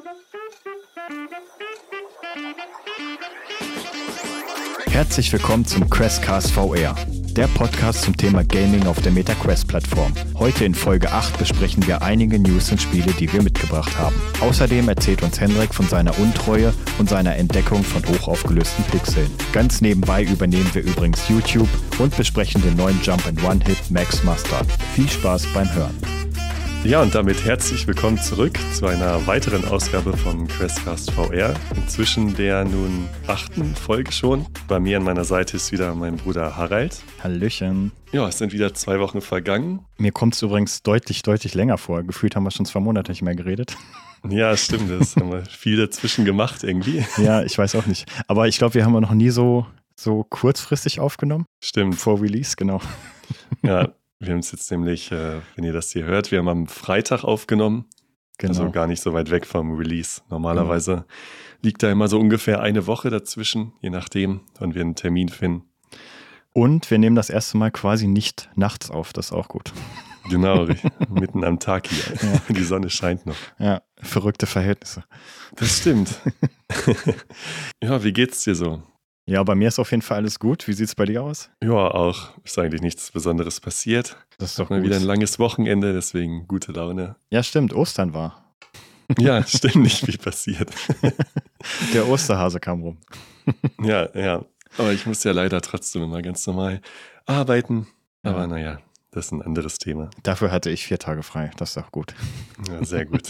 Herzlich willkommen zum Questcast VR, der Podcast zum Thema Gaming auf der MetaQuest-Plattform. Heute in Folge 8 besprechen wir einige News und Spiele, die wir mitgebracht haben. Außerdem erzählt uns Hendrik von seiner Untreue und seiner Entdeckung von hochaufgelösten Pixeln. Ganz nebenbei übernehmen wir übrigens YouTube und besprechen den neuen Jump-and-One-Hit Max Mustard. Viel Spaß beim Hören. Ja, und damit herzlich willkommen zurück zu einer weiteren Ausgabe vom Questcast VR. Inzwischen der nun 8. Folge schon. Bei mir an meiner Seite ist wieder mein Bruder Harald. Hallöchen. Ja, es sind wieder 2 Wochen vergangen. Mir kommt es übrigens deutlich länger vor. Gefühlt haben wir schon 2 Monate nicht mehr geredet. Ja, stimmt. Das haben wir viel dazwischen gemacht irgendwie. Ja, ich weiß auch nicht. Aber ich glaube, wir haben noch nie so kurzfristig aufgenommen. Stimmt. Vor Release, genau. Ja. Wir haben es jetzt nämlich, wenn ihr das hier hört, wir haben am Freitag aufgenommen, Genau. Also gar nicht so weit weg vom Release. Normalerweise liegt da immer so ungefähr eine Woche dazwischen, je nachdem, wann wir einen Termin finden. Und wir nehmen das erste Mal quasi nicht nachts auf, das ist auch gut. Genau, mitten am Tag hier. Ja. Die Sonne scheint noch. Ja, verrückte Verhältnisse. Das stimmt. Ja, wie geht's dir so? Ja, bei mir ist auf jeden Fall alles gut. Wie sieht's bei dir aus? Ja, auch. Ist eigentlich nichts Besonderes passiert. Das ist doch Mal gut. wieder ein langes Wochenende, deswegen gute Laune. Ja, stimmt. Ostern war. Ja, stimmt, nicht viel passiert. Der Osterhase kam rum. Ja. Aber ich muss ja leider trotzdem immer ganz normal arbeiten. Aber naja, das ist ein anderes Thema. Dafür hatte ich 4 Tage frei. Das ist doch gut. Ja, sehr gut.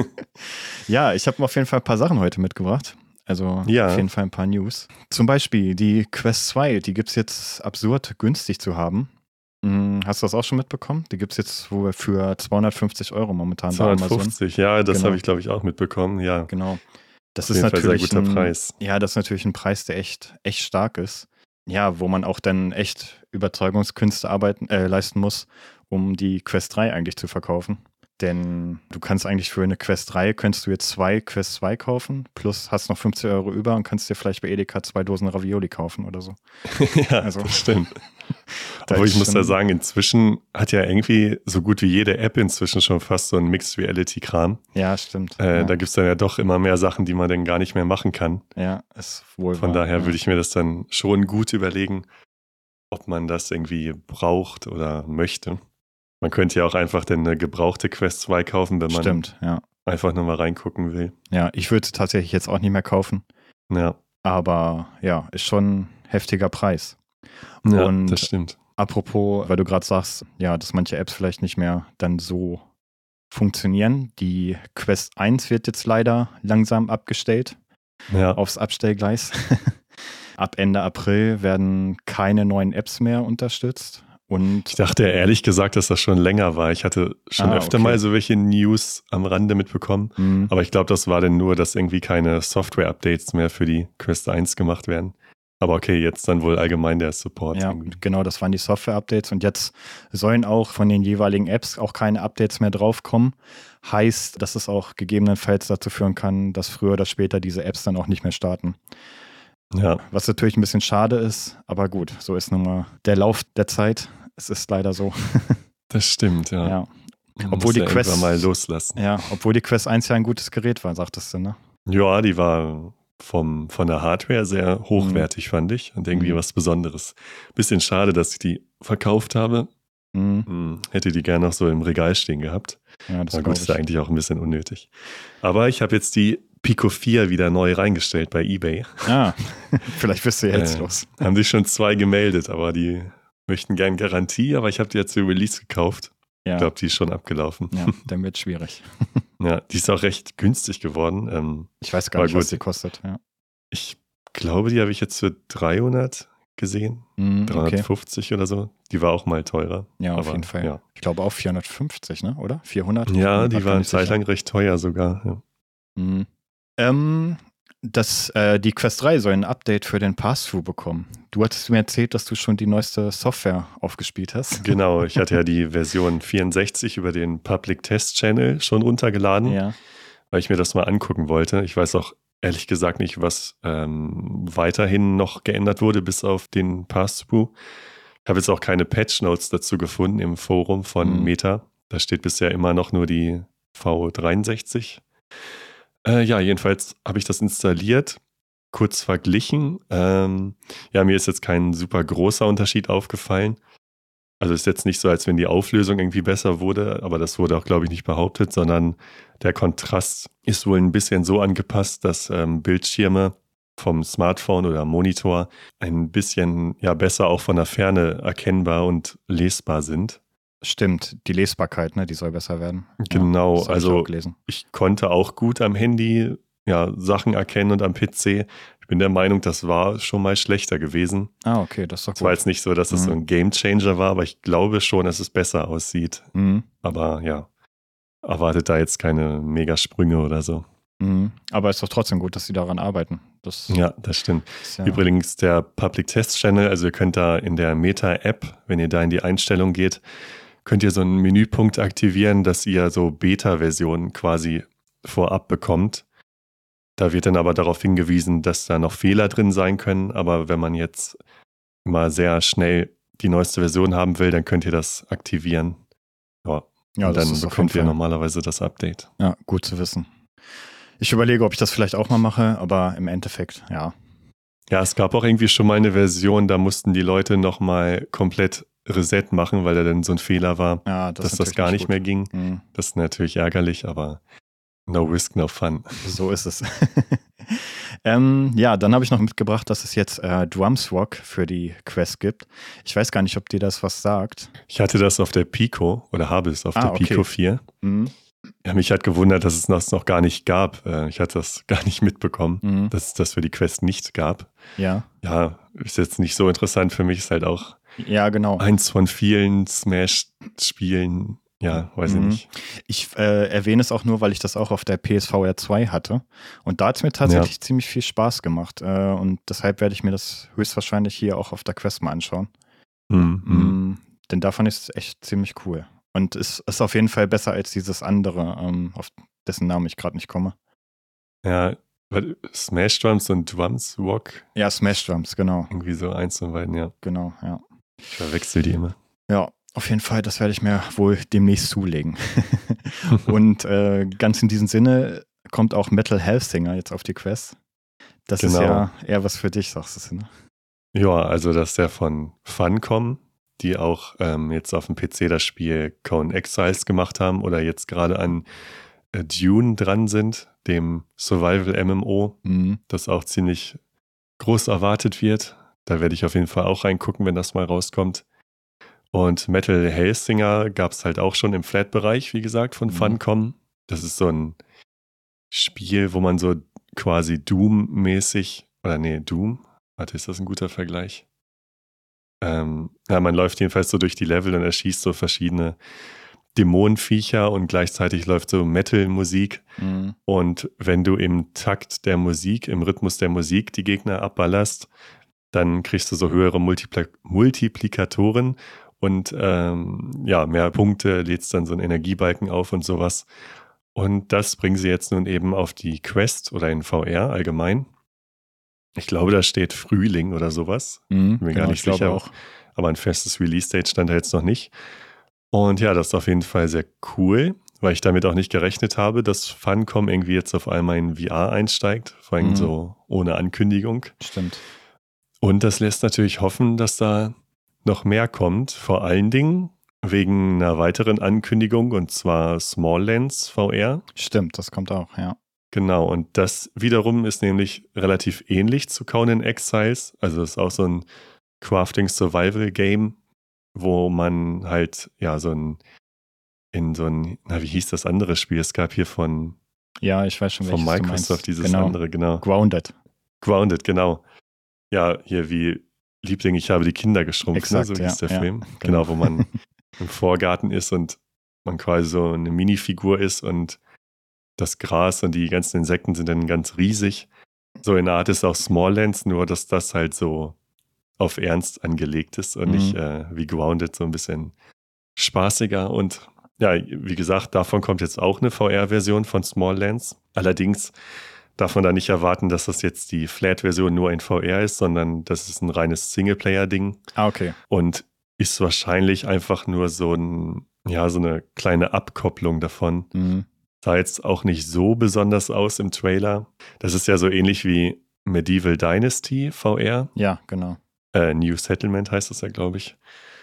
Ja, ich habe auf jeden Fall ein paar Sachen heute mitgebracht. Also auf jeden Fall ein paar News. Zum Beispiel die Quest 2, die gibt es jetzt absurd günstig zu haben. Hast du das auch schon mitbekommen? Die gibt es jetzt wohl für 250 € momentan bei Amazon. 250, ja, das Genau. habe ich glaube ich auch mitbekommen, ja. Genau. Das Auf ist jeden Fall natürlich sehr guter Preis. Ja, das ist natürlich ein Preis, der echt stark ist. Ja, wo man auch dann echt Überzeugungskünste leisten muss, um die Quest 3 eigentlich zu verkaufen. Denn du kannst eigentlich für eine Quest 3, könntest du jetzt 2 Quest 2 kaufen, plus hast noch 50 € über und kannst dir vielleicht bei Edeka 2 Dosen Ravioli kaufen oder so. Ja, Also, das stimmt. Aber ich muss da sagen, inzwischen hat ja irgendwie so gut wie jede App inzwischen schon fast so einen Mixed Reality-Kram. Ja, stimmt. Da gibt es dann ja doch immer mehr Sachen, die man dann gar nicht mehr machen kann. Ja, ist wohl Von wahr, daher würde ich mir das dann schon gut überlegen, ob man das irgendwie braucht oder möchte. Man könnte ja auch einfach dann eine gebrauchte Quest 2 kaufen, wenn man Stimmt, ja. einfach nur mal reingucken will. Ja, ich würde es tatsächlich jetzt auch nicht mehr kaufen. Ja, Aber ja, ist schon ein heftiger Preis. ja, Und das stimmt. apropos, weil du gerade sagst, ja, dass manche Apps vielleicht nicht mehr dann so funktionieren. Die Quest 1 wird jetzt leider langsam abgestellt Ja, aufs Abstellgleis. Ab Ende April werden keine neuen Apps mehr unterstützt. Und ich dachte ehrlich gesagt, dass das schon länger war. Ich hatte schon öfter mal so welche News am Rande mitbekommen. Aber ich glaube, das war dann nur, dass irgendwie keine Software-Updates mehr für die Quest 1 gemacht werden. Aber okay, jetzt dann wohl allgemein der Support. ja, irgendwie. genau, das waren die Software-Updates. Und jetzt sollen auch von den jeweiligen Apps auch keine Updates mehr draufkommen. Heißt, dass es auch gegebenenfalls dazu führen kann, dass früher oder später diese Apps dann auch nicht mehr starten. Ja, Was natürlich ein bisschen schade ist, aber gut, so ist nun mal der Lauf der Zeit. Es ist leider so. das stimmt, ja. Ja. Man Obwohl muss die ja Quest irgendwann mal loslassen. Ja, obwohl die Quest 1 ja ein gutes Gerät war, sagtest du, ne? Ja, die war von der Hardware sehr hochwertig, fand ich. Und irgendwie was Besonderes. Bisschen schade, dass ich die verkauft habe. Hätte die gerne noch so im Regal stehen gehabt. Ja, das Na glaube gut, ist ich. eigentlich auch ein bisschen unnötig. Aber ich habe jetzt die Pico 4 wieder neu reingestellt bei eBay. Ah, vielleicht bist du ja jetzt los. Haben sich schon 2 gemeldet, aber die möchten gern Garantie, aber ich habe die jetzt für Release gekauft. Ja, Ich glaube, die ist schon abgelaufen. ja, dann wird schwierig. Ja, die ist auch recht günstig geworden. Ich weiß gar Aber nicht, was gut. die kostet. Ja. Ich glaube, die habe ich jetzt für 300 gesehen. Okay. 350 oder so. Die war auch mal teurer. Ja, auf aber, jeden Fall. Ja, Ich glaube auch 450, ne? Oder? 400? ja Bin die grad war gar eine nicht Zeit sicher. lang recht teuer sogar. Ja. Die Quest 3 soll ein Update für den Pass-Through bekommen. Du hattest mir erzählt, dass du schon die neueste Software aufgespielt hast. Genau, ich hatte ja die Version 64 über den Public Test Channel schon runtergeladen, Ja. weil ich mir das mal angucken wollte. Ich weiß auch ehrlich gesagt nicht, was weiterhin noch geändert wurde, bis auf den Pass-Through. Ich habe jetzt auch keine Patch-Notes dazu gefunden im Forum von Meta. Da steht bisher immer noch nur die V63. Ja, jedenfalls habe ich das installiert, kurz verglichen. Mir ist jetzt kein super großer Unterschied aufgefallen. Also ist jetzt nicht so, als wenn die Auflösung irgendwie besser wurde, aber das wurde auch, glaube ich, nicht behauptet, sondern der Kontrast ist wohl ein bisschen so angepasst, dass Bildschirme vom Smartphone oder Monitor ein bisschen besser auch von der Ferne erkennbar und lesbar sind. Stimmt, die Lesbarkeit, ne, die soll besser werden. Genau, also ich konnte auch gut am Handy Sachen erkennen und am PC. Ich bin der Meinung, das war schon mal schlechter gewesen. Ah, okay, das ist doch gut. Es war jetzt nicht so, dass es so ein Gamechanger war, aber ich glaube schon, dass es besser aussieht. Aber ja, erwartet da jetzt keine Megasprünge oder so. Aber es ist doch trotzdem gut, dass sie daran arbeiten. Das stimmt. Übrigens der Public Test Channel, also ihr könnt da in der Meta-App, wenn ihr da in die Einstellung geht, könnt ihr so einen Menüpunkt aktivieren, dass ihr so Beta-Versionen quasi vorab bekommt. Da wird dann aber darauf hingewiesen, dass da noch Fehler drin sein können, aber wenn man jetzt mal sehr schnell die neueste Version haben will, dann könnt ihr das aktivieren. Und dann bekommt ihr normalerweise das Update. Ja, gut zu wissen. Ich überlege, ob ich das vielleicht auch mal mache, aber im Endeffekt, ja. Ja, es gab auch irgendwie schon mal eine Version, da mussten die Leute nochmal komplett Reset machen, weil da dann so ein Fehler war, dass das gar nicht mehr ging. Das ist natürlich ärgerlich, aber no risk, no fun. So ist es. Dann habe ich noch mitgebracht, dass es jetzt Drumswalk für die Quest gibt. Ich weiß gar nicht, ob dir das was sagt. Ich hatte das auf der Pico oder habe es auf der Pico 4. Ja, mich hat gewundert, dass es das noch gar nicht gab. Ich hatte das gar nicht mitbekommen, dass es das für die Quest nicht gab. Ja, ist jetzt nicht so interessant für mich. Ist halt auch genau. eins von vielen Smash-Spielen. Ja, weiß ich nicht. Ich erwähne es auch nur, weil ich das auch auf der PSVR 2 hatte. Und da hat es mir tatsächlich ziemlich viel Spaß gemacht. Und deshalb werde ich mir das höchstwahrscheinlich hier auch auf der Quest mal anschauen. Denn da fand ich es echt ziemlich cool. Und es ist auf jeden Fall besser als dieses andere, auf dessen Namen ich gerade nicht komme. Ja, Smash Drums und Drumswalk? Ja, Smash Drums, genau. Irgendwie so eins von beiden, ja. Genau, ja. Ich verwechsel die immer. Ja, auf jeden Fall, das werde ich mir wohl demnächst zulegen. Und ganz in diesem Sinne kommt auch Metal Hellsinger jetzt auf die Quest. Das ist ja eher was für dich, sagst du, ne? Ja, also das ist ja von Funcom, die auch jetzt auf dem PC das Spiel Conan Exiles gemacht haben oder jetzt gerade an Dune dran sind, dem Survival-MMO, das auch ziemlich groß erwartet wird. Da werde ich auf jeden Fall auch reingucken, wenn das mal rauskommt. Und Metal Hellsinger gab es halt auch schon im Flat-Bereich, wie gesagt, von Funcom. Das ist so ein Spiel, wo man so quasi Doom-mäßig, Doom? Warte, ist das ein guter Vergleich? Man läuft jedenfalls so durch die Level und erschießt so verschiedene Dämonenviecher und gleichzeitig läuft so Metal-Musik. Und wenn du im Takt der Musik, im Rhythmus der Musik die Gegner abballerst, dann kriegst du so höhere Multiplikatoren und mehr Punkte, lädst dann so einen Energiebalken auf und sowas. Und das bringen sie jetzt nun eben auf die Quest oder in VR allgemein. Ich glaube, da steht Frühling oder sowas. Bin mir gar nicht sicher. Auch. Aber ein festes Release-Date stand da jetzt noch nicht. Und ja, das ist auf jeden Fall sehr cool, weil ich damit auch nicht gerechnet habe, dass Funcom irgendwie jetzt auf einmal in VR einsteigt. Vor allem so ohne Ankündigung. Stimmt. Und das lässt natürlich hoffen, dass da noch mehr kommt. Vor allen Dingen wegen einer weiteren Ankündigung, und zwar Smallands VR. Stimmt, das kommt auch, ja. Genau, und das wiederum ist nämlich relativ ähnlich zu Conan Exiles. Also es ist auch so ein Crafting-Survival-Game, wo man halt wie hieß das andere Spiel? Es gab hier von ich weiß schon, von Microsoft dieses andere, genau. Grounded, genau. Ja, hier wie Liebling, ich habe die Kinder geschrumpft, exakt, so hieß der Film. Genau, wo man im Vorgarten ist und man quasi so eine Minifigur ist und das Gras und die ganzen Insekten sind dann ganz riesig. So in der Art ist auch Smallands, nur dass das halt so auf Ernst angelegt ist und nicht wie Grounded so ein bisschen spaßiger. Und ja, wie gesagt, davon kommt jetzt auch eine VR-Version von Smallands. Allerdings darf man da nicht erwarten, dass das jetzt die Flat-Version nur in VR ist, sondern das ist ein reines Singleplayer-Ding. Okay. Und ist wahrscheinlich einfach nur so eine kleine Abkopplung davon. sah jetzt auch nicht so besonders aus im Trailer. Das ist ja so ähnlich wie Medieval Dynasty VR. Ja, genau. New Settlement heißt das ja, glaube ich.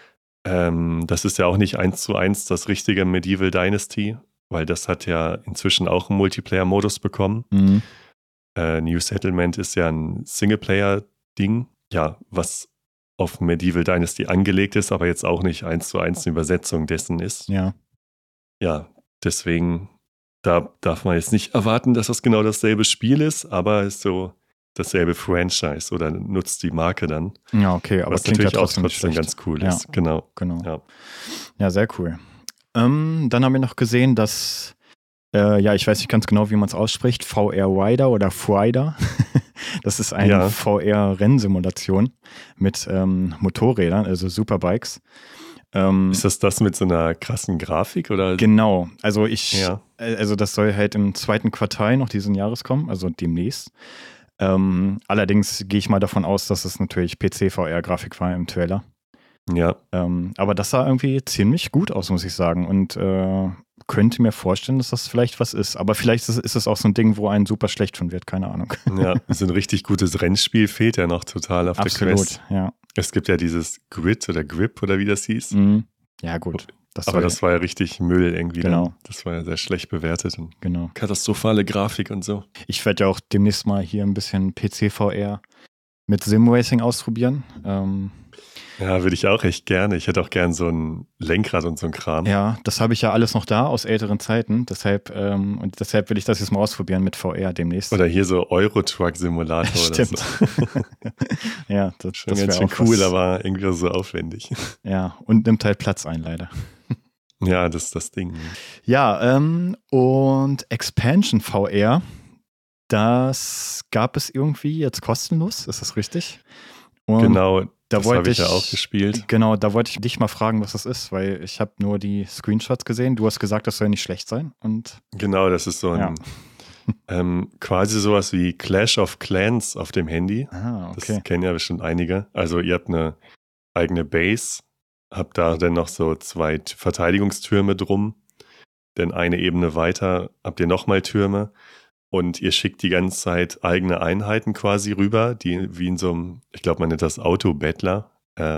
Das ist ja auch nicht 1:1 das richtige Medieval Dynasty, weil das hat ja inzwischen auch einen Multiplayer-Modus bekommen. Mhm. New Settlement ist ja ein Singleplayer-Ding, ja, was auf Medieval Dynasty angelegt ist, aber jetzt auch nicht 1:1 eine Übersetzung dessen ist. Ja. Ja, deswegen, da darf man jetzt nicht erwarten, dass das genau dasselbe Spiel ist, aber ist so dasselbe Franchise oder nutzt die Marke dann. Ja, okay, aber was klingt natürlich ja trotzdem auch ganz cool ist. Genau. Ja, sehr cool. Dann haben wir noch gesehen, dass, ich weiß nicht ganz genau, wie man es ausspricht, VR Rider oder Frider. Das ist eine VR-Rennsimulation mit Motorrädern, also Superbikes. Ist das mit so einer krassen Grafik? Oder? Genau, also das soll halt im 2. Quartal noch diesen Jahres kommen, also demnächst. Allerdings gehe ich mal davon aus, dass es natürlich PC-VR-Grafik war im Trailer. Ja. Aber das sah irgendwie ziemlich gut aus, muss ich sagen. Und könnte mir vorstellen, dass das vielleicht was ist. Aber vielleicht ist es auch so ein Ding, wo einen super schlecht von wird, keine Ahnung. Ja, so ein richtig gutes Rennspiel fehlt ja noch total auf der Quest. Ja. Es gibt ja dieses Grid oder Grip oder wie das hieß. Mhm. Ja, gut. Das war ja richtig Müll irgendwie. Genau. Dann. Das war ja sehr schlecht bewertet. Und genau. Katastrophale Grafik und so. Ich werde ja auch demnächst mal hier ein bisschen PC-VR mit Simracing ausprobieren. Ja, würde ich auch echt gerne. Ich hätte auch gern so ein Lenkrad und so ein Kram. Ja, das habe ich ja alles noch da aus älteren Zeiten. Deshalb will ich das jetzt mal ausprobieren mit VR demnächst. Oder hier so Euro-Truck-Simulator oder so. Ja, das schon ganz schön cool, aber irgendwie so aufwendig. Ja, und nimmt halt Platz ein, leider. Ja, das ist das Ding. Ja, und Expansion VR, das gab es irgendwie jetzt kostenlos, ist das richtig? Und genau, das habe ich ja auch gespielt. Genau, da wollte ich dich mal fragen, was das ist, weil ich habe nur die Screenshots gesehen. Du hast gesagt, das soll nicht schlecht sein. Und genau, das ist so ein quasi sowas wie Clash of Clans auf dem Handy. Ah, okay. Das kennen ja bestimmt einige. Also ihr habt eine eigene Base, habt da dann noch so 2 Verteidigungstürme drum. Denn eine Ebene weiter habt ihr nochmal Türme. Und ihr schickt die ganze Zeit eigene Einheiten quasi rüber, die wie in so einem, ich glaube, man nennt das Autobattler,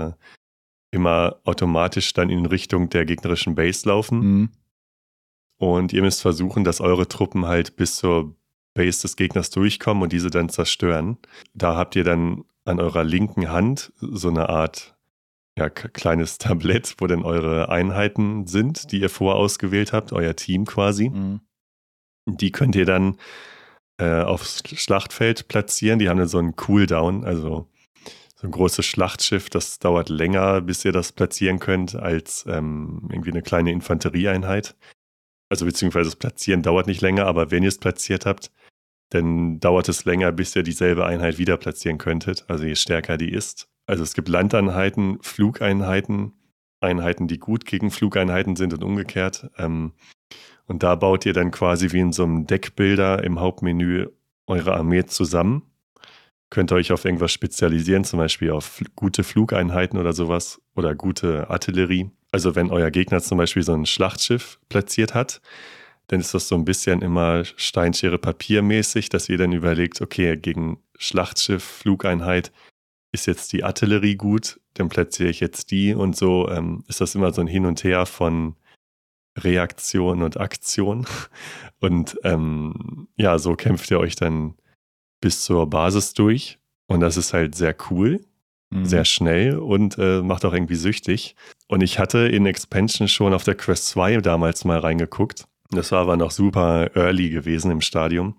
immer automatisch dann in Richtung der gegnerischen Base laufen. Mhm. Und ihr müsst versuchen, dass eure Truppen halt bis zur Base des Gegners durchkommen und diese dann zerstören. Da habt ihr dann an eurer linken Hand so eine Art kleines Tablett, wo dann eure Einheiten sind, die ihr vorausgewählt habt, euer Team quasi. Mhm. Die könnt ihr dann aufs Schlachtfeld platzieren. Die haben dann so einen Cooldown, also so ein großes Schlachtschiff, das dauert länger, bis ihr das platzieren könnt, als irgendwie eine kleine Infanterieeinheit. Also beziehungsweise das Platzieren dauert nicht länger, aber wenn ihr es platziert habt, dann dauert es länger, bis ihr dieselbe Einheit wieder platzieren könntet, also je stärker die ist. Also es gibt Landeinheiten, Flugeinheiten, Einheiten, die gut gegen Flugeinheiten sind und umgekehrt. Und da baut ihr dann quasi wie in so einem Deckbilder im Hauptmenü eure Armee zusammen. Könnt ihr euch auf irgendwas spezialisieren, zum Beispiel auf gute Flugeinheiten oder sowas oder gute Artillerie. Also wenn euer Gegner zum Beispiel so ein Schlachtschiff platziert hat, dann ist das so ein bisschen immer Steinschere Papier mäßig, dass ihr dann überlegt, okay, gegen Schlachtschiff, Flugeinheit ist jetzt die Artillerie gut, dann platziere ich jetzt die und so ist das immer so ein Hin und Her von Reaktion und Aktion. Und so kämpft ihr euch dann bis zur Basis durch. Und das ist halt sehr cool, sehr schnell und macht auch irgendwie süchtig. Und ich hatte in Expansion schon auf der Quest 2 damals mal reingeguckt. Das war aber noch super early gewesen im Stadium.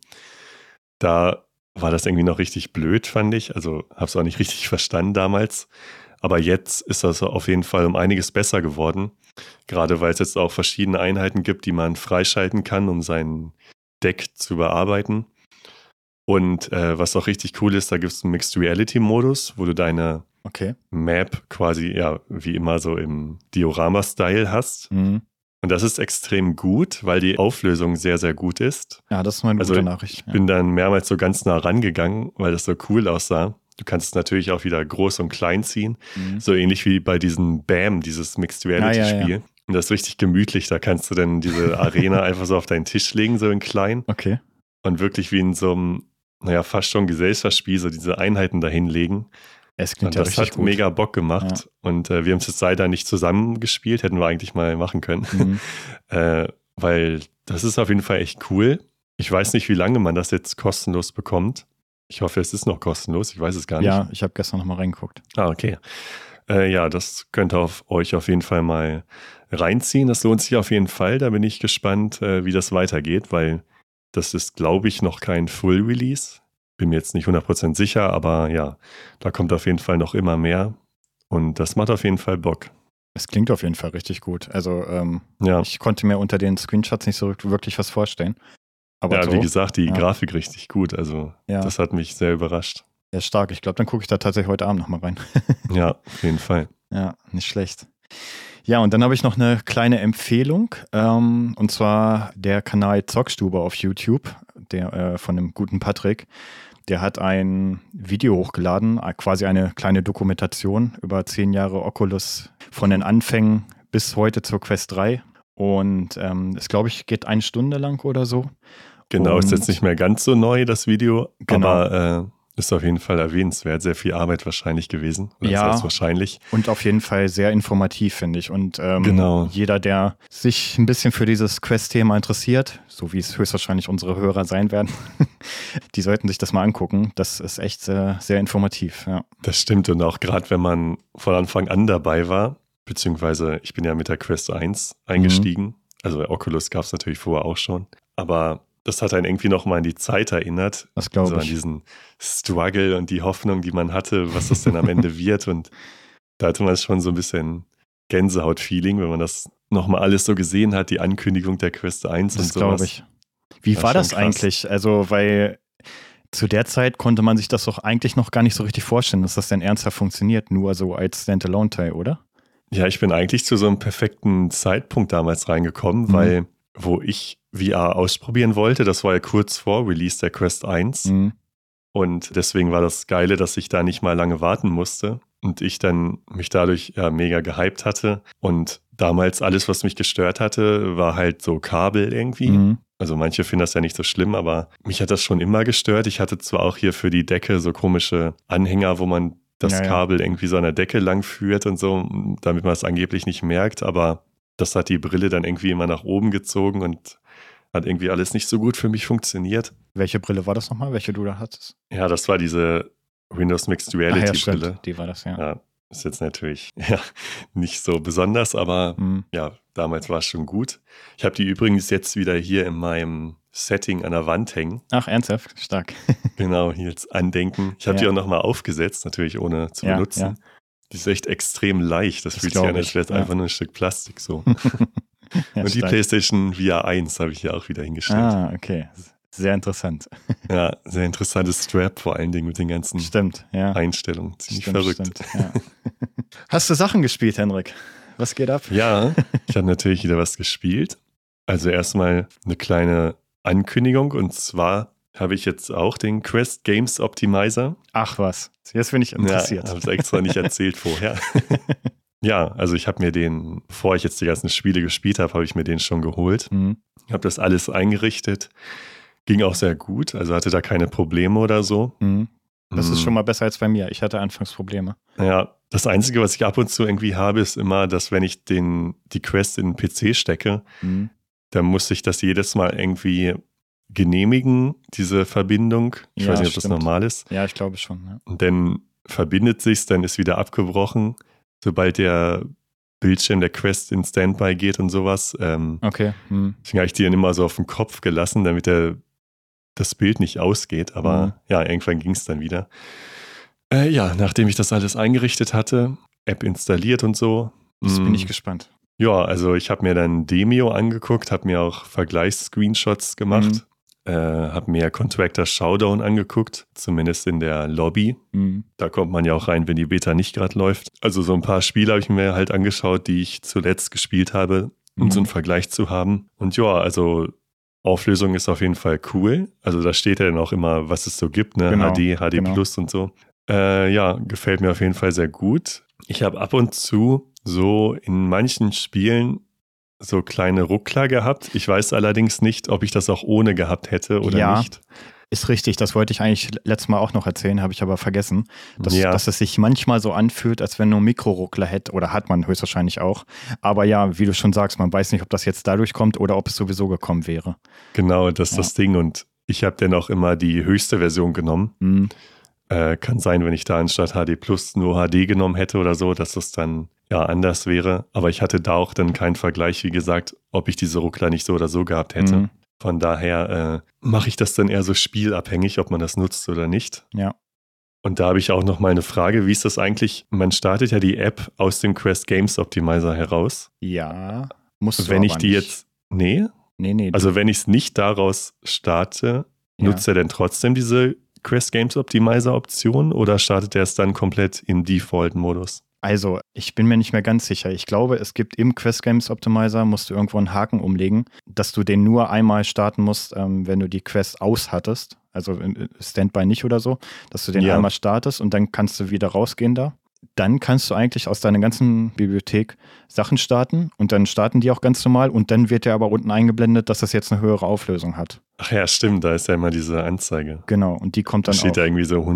Da war das irgendwie noch richtig blöd, fand ich. Also habe es auch nicht richtig verstanden damals. Aber jetzt ist das auf jeden Fall um einiges besser geworden. Gerade weil es jetzt auch verschiedene Einheiten gibt, die man freischalten kann, um sein Deck zu bearbeiten. Und was auch richtig cool ist, da gibt es einen Mixed Reality Modus, wo du deine Map quasi, wie immer so im Diorama-Style hast. Mhm. Und das ist extrem gut, weil die Auflösung sehr, sehr gut ist. Ja, das ist mal eine gute Nachricht. Ich bin dann mehrmals so ganz nah rangegangen, weil das so cool aussah. Du kannst es natürlich auch wieder groß und klein ziehen. Mhm. So ähnlich wie bei diesem BAM, dieses Mixed Reality Spiel. Ja. Und das ist richtig gemütlich. Da kannst du dann diese Arena einfach so auf deinen Tisch legen, so in klein. Okay. Und wirklich wie in so einem, fast schon Gesellschaftsspiel, so diese Einheiten dahinlegen. Es klingt und das hat gut. Mega Bock gemacht. Ja. Und wir haben es jetzt leider nicht zusammengespielt, hätten wir eigentlich mal machen können. Weil das ist auf jeden Fall echt cool. Ich weiß nicht, wie lange man das jetzt kostenlos bekommt. Ich hoffe, es ist noch kostenlos. Ich weiß es gar nicht. Ja, ich habe gestern noch mal reingeguckt. Okay. Das könnt ihr euch auf jeden Fall mal reinziehen. Das lohnt sich auf jeden Fall. Da bin ich gespannt, wie das weitergeht, weil das ist, glaube ich, noch kein Full Release. Bin mir jetzt nicht 100% sicher, aber ja, da kommt auf jeden Fall noch immer mehr. Und das macht auf jeden Fall Bock. Es klingt auf jeden Fall richtig gut. Also ich konnte mir unter den Screenshots nicht so wirklich was vorstellen. Aber ja, so, wie gesagt, die Grafik richtig gut. Also das hat mich sehr überrascht. Ja, stark. Ich glaube, dann gucke ich da tatsächlich heute Abend nochmal rein. Ja, auf jeden Fall. Ja, nicht schlecht. Ja, und dann habe ich noch eine kleine Empfehlung. Und zwar der Kanal Zockstube auf YouTube, der von dem guten Patrick. Der hat ein Video hochgeladen, quasi eine kleine Dokumentation über 10 Jahre Oculus von den Anfängen bis heute zur Quest 3. Und es, glaube ich, geht 1 Stunde lang oder so. Genau, und ist jetzt nicht mehr ganz so neu, das Video, genau. Aber ist auf jeden Fall erwähnenswert. Sehr viel Arbeit wahrscheinlich gewesen. Oder ja, das heißt wahrscheinlich. Und auf jeden Fall sehr informativ, finde ich. Und genau. Jeder, der sich ein bisschen für dieses Quest-Thema interessiert, so wie es höchstwahrscheinlich unsere Hörer sein werden, die sollten sich das mal angucken. Das ist echt sehr informativ. Ja. Das stimmt. Und auch gerade, wenn man von Anfang an dabei war, beziehungsweise ich bin ja mit der Quest 1 eingestiegen. Also Oculus gab es natürlich vorher auch schon. Aber das hat einen irgendwie nochmal an die Zeit erinnert. Das glaube ich. An diesen Struggle und die Hoffnung, die man hatte, was das denn am Ende wird. Und da hatte man schon so ein bisschen Gänsehaut-Feeling, wenn man das nochmal alles so gesehen hat, die Ankündigung der Quest 1 das und sowas. Das glaube ich. Wie war das eigentlich? Also, weil zu der Zeit konnte man sich das doch eigentlich noch gar nicht so richtig vorstellen, dass das denn ernsthaft funktioniert, nur so als Standalone-Teil, oder? Ja, ich bin eigentlich zu so einem perfekten Zeitpunkt damals reingekommen, weil wo ich VR ausprobieren wollte, das war ja kurz vor Release der Quest 1 und deswegen war das Geile, dass ich da nicht mal lange warten musste und ich dann mich dadurch mega gehypt hatte und damals alles, was mich gestört hatte, war halt so Kabel irgendwie. Also manche finden das ja nicht so schlimm, aber mich hat das schon immer gestört. Ich hatte zwar auch hier für die Decke so komische Anhänger, wo man das Kabel irgendwie so an der Decke lang führt und so, damit man es angeblich nicht merkt, aber das hat die Brille dann irgendwie immer nach oben gezogen und hat irgendwie alles nicht so gut für mich funktioniert. Welche Brille war das nochmal, welche du da hattest? Ja, das war diese Windows Mixed Reality Brille. Die war das, ja. Ist jetzt natürlich nicht so besonders, aber damals war es schon gut. Ich habe die übrigens jetzt wieder hier in meinem Setting an der Wand hängen. Ach, ernsthaft? Stark. Genau, hier als Andenken. Ich habe die auch nochmal aufgesetzt, natürlich ohne zu benutzen. Ja. Die ist echt extrem leicht. Das fühlt sich an, als wäre es einfach nur ein Stück Plastik so. Und die PlayStation VR 1 habe ich hier auch wieder hingestellt. Ah, okay. Sehr interessant. Ja, sehr interessantes Strap vor allen Dingen mit den ganzen Einstellungen. Ziemlich verrückt. Ja. Hast du Sachen gespielt, Henrik? Was geht ab? Ja, ich habe natürlich wieder was gespielt. Also erstmal eine kleine Ankündigung und zwar habe ich jetzt auch den Quest Games Optimizer. Ach was, jetzt bin ich interessiert. Ja, habe es extra nicht erzählt vorher. Ja, also ich habe mir den, bevor ich jetzt die ganzen Spiele gespielt habe, habe ich mir den schon geholt. Ich habe das alles eingerichtet. Ging auch sehr gut, also hatte da keine Probleme oder so. Das ist schon mal besser als bei mir. Ich hatte anfangs Probleme. Ja, das Einzige, was ich ab und zu irgendwie habe, ist immer, dass wenn ich die Quest in den PC stecke, dann muss ich das jedes Mal irgendwie genehmigen, diese Verbindung. Ich weiß nicht, ob das normal ist. Ja, ich glaube schon. Ja. Und dann verbindet sich's, dann ist wieder abgebrochen, sobald der Bildschirm der Quest in Standby geht und sowas. Okay. Deswegen habe ich die dann immer so auf den Kopf gelassen, damit das Bild nicht ausgeht. Aber irgendwann ging es dann wieder. Nachdem ich das alles eingerichtet hatte, App installiert und so. Jetzt bin ich gespannt. Ja, also ich habe mir dann Demio angeguckt, habe mir auch Vergleichs-Screenshots gemacht, habe mir Contractor Showdown angeguckt, zumindest in der Lobby. Da kommt man ja auch rein, wenn die Beta nicht gerade läuft. Also so ein paar Spiele habe ich mir halt angeschaut, die ich zuletzt gespielt habe, um so einen Vergleich zu haben. Und ja, also Auflösung ist auf jeden Fall cool. Also da steht ja dann auch immer, was es so gibt, ne? Genau, HD, HD Plus und so. Gefällt mir auf jeden Fall sehr gut. Ich habe ab und zu so in manchen Spielen so kleine Ruckler gehabt. Ich weiß allerdings nicht, ob ich das auch ohne gehabt hätte oder nicht. Ist richtig, das wollte ich eigentlich letztes Mal auch noch erzählen, habe ich aber vergessen, dass es sich manchmal so anfühlt, als wenn nur ein Mikroruckler hätte, oder hat man höchstwahrscheinlich auch. Aber ja, wie du schon sagst, man weiß nicht, ob das jetzt dadurch kommt oder ob es sowieso gekommen wäre. Genau, das ist das Ding. Und ich habe dann auch immer die höchste Version genommen. Mhm. Kann sein, wenn ich da anstatt HD Plus nur HD genommen hätte oder so, dass das dann anders wäre. Aber ich hatte da auch dann keinen Vergleich, wie gesagt, ob ich diese Ruckler nicht so oder so gehabt hätte. Mhm. Von daher mache ich das dann eher so spielabhängig, ob man das nutzt oder nicht. Ja. Und da habe ich auch noch mal eine Frage, wie ist das eigentlich? Man startet ja die App aus dem Quest Games Optimizer heraus. Ja, musst du wenn aber ich die nicht. jetzt, nee? Nee. Also wenn ich es nicht daraus starte, nutzt er denn trotzdem diese Quest Games Optimizer Option oder startet er es dann komplett im Default-Modus? Also, ich bin mir nicht mehr ganz sicher. Ich glaube, es gibt im Quest Games Optimizer, musst du irgendwo einen Haken umlegen, dass du den nur einmal starten musst, wenn du die Quest aus hattest. Also Standby nicht oder so, dass du den einmal startest und dann kannst du wieder rausgehen da. Dann kannst du eigentlich aus deiner ganzen Bibliothek Sachen starten und dann starten die auch ganz normal und dann wird dir aber unten eingeblendet, dass das jetzt eine höhere Auflösung hat. Ach ja, stimmt, da ist ja immer diese Anzeige. Genau, und die kommt dann da steht auch. Da irgendwie so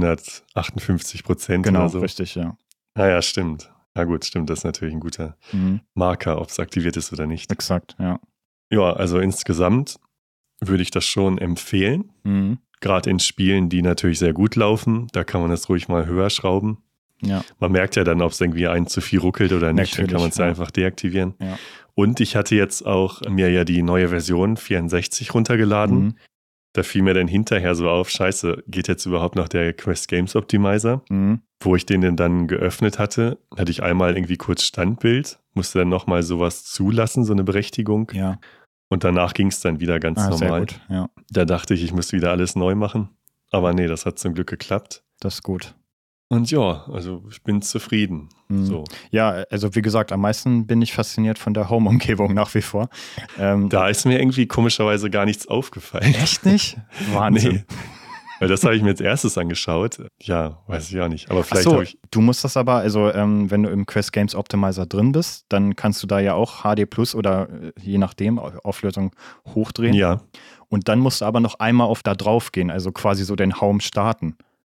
158% genau, oder so. Richtig, ja. Ah ja, stimmt. Ja gut, stimmt, das ist natürlich ein guter Marker, ob es aktiviert ist oder nicht. Exakt, ja. Ja, also insgesamt würde ich das schon empfehlen. Mhm. Gerade in Spielen, die natürlich sehr gut laufen, da kann man das ruhig mal höher schrauben. Ja. Man merkt ja dann, ob es irgendwie ein zu viel ruckelt oder nicht, Natürlich, dann kann man es einfach deaktivieren. Ja. Und ich hatte jetzt auch mir ja die neue Version 64 runtergeladen. Mhm. Da fiel mir dann hinterher so auf, scheiße, geht jetzt überhaupt noch der Quest Games Optimizer? Mhm. Wo ich den dann geöffnet hatte, hatte ich einmal irgendwie kurz Standbild, musste dann nochmal sowas zulassen, so eine Berechtigung. Ja. Und danach ging es dann wieder ganz normal. Sehr gut, ja. Da dachte ich müsste wieder alles neu machen. Aber nee, das hat zum Glück geklappt. Das ist gut. Und ja, also ich bin zufrieden. Mhm. So. Ja, also wie gesagt, am meisten bin ich fasziniert von der Home-Umgebung nach wie vor. Da ist mir irgendwie komischerweise gar nichts aufgefallen. Echt nicht? Wahnsinn. Nee. Weil das habe ich mir als erstes angeschaut. Ja, weiß ich auch nicht. Aber vielleicht habe ich. Du musst das aber, also wenn du im Quest Games Optimizer drin bist, dann kannst du da ja auch HD Plus oder je nachdem Auflösung hochdrehen. Ja. Und dann musst du aber noch einmal auf da drauf gehen, also quasi so den Home starten.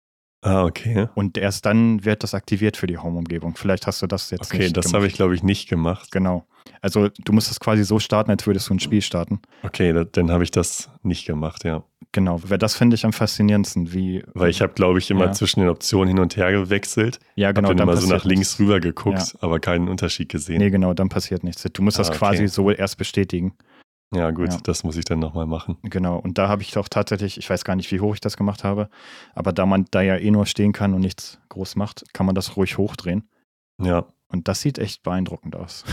Ah, okay. Und erst dann wird das aktiviert für die Home-Umgebung. Vielleicht hast du das jetzt nicht gemacht. Okay, das habe ich, glaube ich, nicht gemacht. Genau. Also du musst das quasi so starten, als würdest du ein Spiel starten. Okay, dann habe ich das nicht gemacht, ja. Genau, weil das finde ich am faszinierendsten. Weil ich habe, glaube ich, immer zwischen den Optionen hin und her gewechselt. Ja, genau. Hab dann immer so nach links rüber geguckt, aber keinen Unterschied gesehen. Nee, genau, dann passiert nichts. Du musst das quasi so erst bestätigen. Ja gut, das muss ich dann nochmal machen. Genau, und da habe ich doch tatsächlich, ich weiß gar nicht, wie hoch ich das gemacht habe, aber da man da ja eh nur stehen kann und nichts groß macht, kann man das ruhig hochdrehen. Ja. Und das sieht echt beeindruckend aus.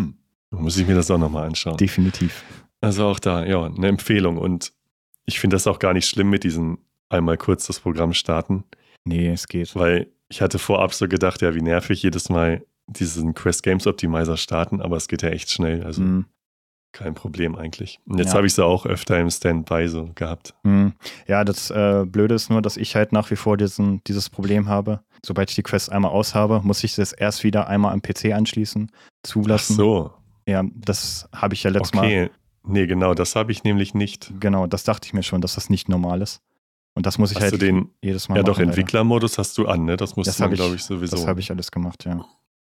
Muss ich mir das auch nochmal anschauen. Definitiv. Also auch da, ja, eine Empfehlung. Und ich finde das auch gar nicht schlimm mit diesem einmal kurz das Programm starten. Nee, es geht. Weil ich hatte vorab so gedacht, ja, wie nervig jedes Mal diesen Quest Games Optimizer starten, aber es geht ja echt schnell. Also kein Problem eigentlich. Und jetzt habe ich sie auch öfter im Standby so gehabt. Ja, das Blöde ist nur, dass ich halt nach wie vor dieses Problem habe. Sobald ich die Quest einmal aus habe, muss ich das erst wieder einmal am PC anschließen, zulassen. Ach so. Ja, das habe ich ja letztes Mal. Okay, nee, genau, das habe ich nämlich nicht. Genau, das dachte ich mir schon, dass das nicht normal ist. Und das muss ich hast halt jedes Mal machen. Ja doch, leider. Entwicklermodus hast du an, ne? Das musst du, glaube ich, sowieso. Das habe ich alles gemacht, ja.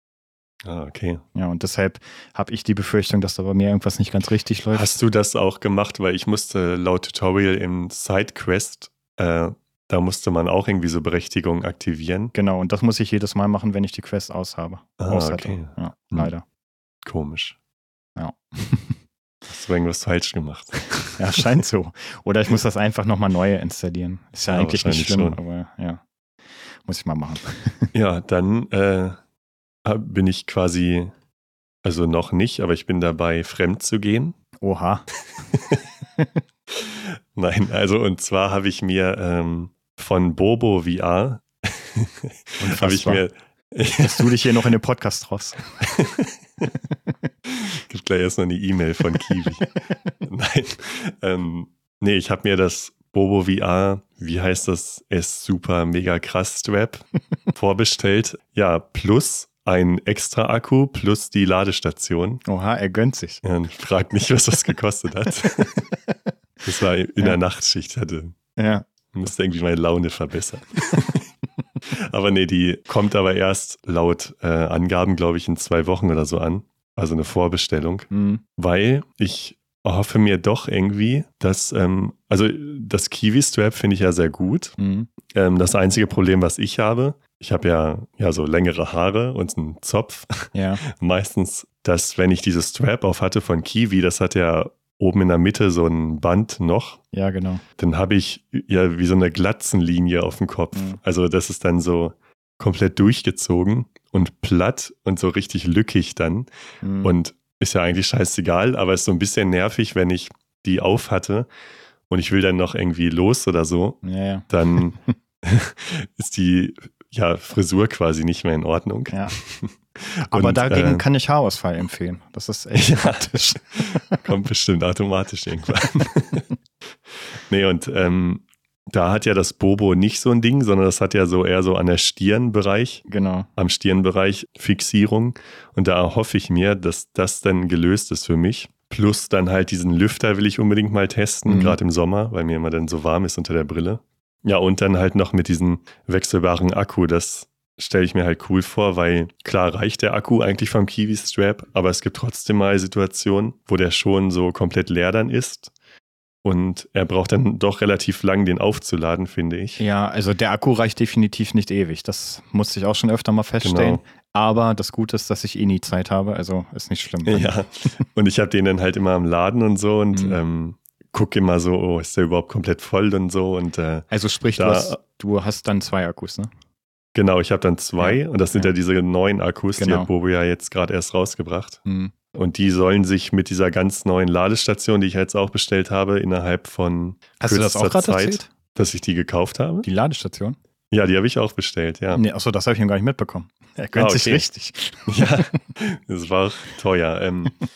Ah, okay. Ja, und deshalb habe ich die Befürchtung, dass da bei mir irgendwas nicht ganz richtig läuft. Hast du das auch gemacht? Weil ich musste laut Tutorial im Sidequest, da musste man auch irgendwie so Berechtigungen aktivieren. Genau, und das muss ich jedes Mal machen, wenn ich die Quest aus habe. Okay. Ja, leider. Komisch. Ja. Hast du irgendwas falsch gemacht? Ja, scheint so. Oder ich muss das einfach nochmal neu installieren. Ist ja eigentlich nicht schlimm, aber ja, muss ich mal machen. Ja, dann bin ich quasi, also noch nicht, aber ich bin dabei, fremd zu gehen. Oha. Nein, also und zwar habe ich mir von Bobo VR habe ich mir dass du dich hier noch in den Podcast traust. Gibt gleich erst noch eine E-Mail von Kiwi. Nein. Nee, ich habe mir das Bobo VR, wie heißt das, ist super mega krass Strap vorbestellt. Ja, plus ein extra Akku plus die Ladestation. Oha, er gönnt sich. Ja, und fragt nicht, was das gekostet hat. Das war in der Nachtschicht. Musste irgendwie meine Laune verbessern. Aber nee, die kommt aber erst laut Angaben, glaube ich, in 2 Wochen oder so an. Also eine Vorbestellung. Weil ich hoffe mir doch irgendwie, dass, also das Kiwi-Strap finde ich ja sehr gut. Das einzige Problem, was ich habe ja so längere Haare und einen Zopf. Ja. Meistens, dass wenn ich dieses Strap auf hatte von Kiwi, das hat ja oben in der Mitte so ein Band noch. Ja, genau. Dann habe ich ja wie so eine Glatzenlinie auf dem Kopf. Also das ist dann so komplett durchgezogen und platt und so richtig lückig dann. Und ist ja eigentlich scheißegal, aber ist so ein bisschen nervig, wenn ich die auf hatte und ich will dann noch irgendwie los oder so. Ja. Dann ist die Frisur quasi nicht mehr in Ordnung. Ja. Aber dagegen kann ich Haarausfall empfehlen. Das ist echt praktisch. Kommt bestimmt automatisch irgendwann. Nee, und da hat ja das Bobo nicht so ein Ding, sondern das hat ja so eher so an der Stirnbereich. Genau. Am Stirnbereich Fixierung. Und da hoffe ich mir, dass das dann gelöst ist für mich. Plus dann halt diesen Lüfter will ich unbedingt mal testen, gerade im Sommer, weil mir immer dann so warm ist unter der Brille. Ja, und dann halt noch mit diesem wechselbaren Akku, das stelle ich mir halt cool vor, weil klar reicht der Akku eigentlich vom Kiwi-Strap, aber es gibt trotzdem mal Situationen, wo der schon so komplett leer dann ist und er braucht dann doch relativ lang, den aufzuladen, finde ich. Ja, also der Akku reicht definitiv nicht ewig, das musste ich auch schon öfter mal feststellen. Genau. Aber das Gute ist, dass ich nie Zeit habe, also ist nicht schlimm. Ja, und ich habe den dann halt immer am Laden und so und gucke immer so, ist der überhaupt komplett voll und so. Und, also sprich, du hast dann 2 Akkus, ne? Genau, ich habe dann 2 und das sind ja diese neuen Akkus, die hat Bobo ja jetzt gerade erst rausgebracht. Und die sollen sich mit dieser ganz neuen Ladestation, die ich jetzt auch bestellt habe, innerhalb von kürzester Zeit, dass ich die gekauft habe. Die Ladestation? Ja, die habe ich auch bestellt, ja. Nee, achso, das habe ich ihm gar nicht mitbekommen. Er gönnt sich richtig. Ja, das war auch teuer.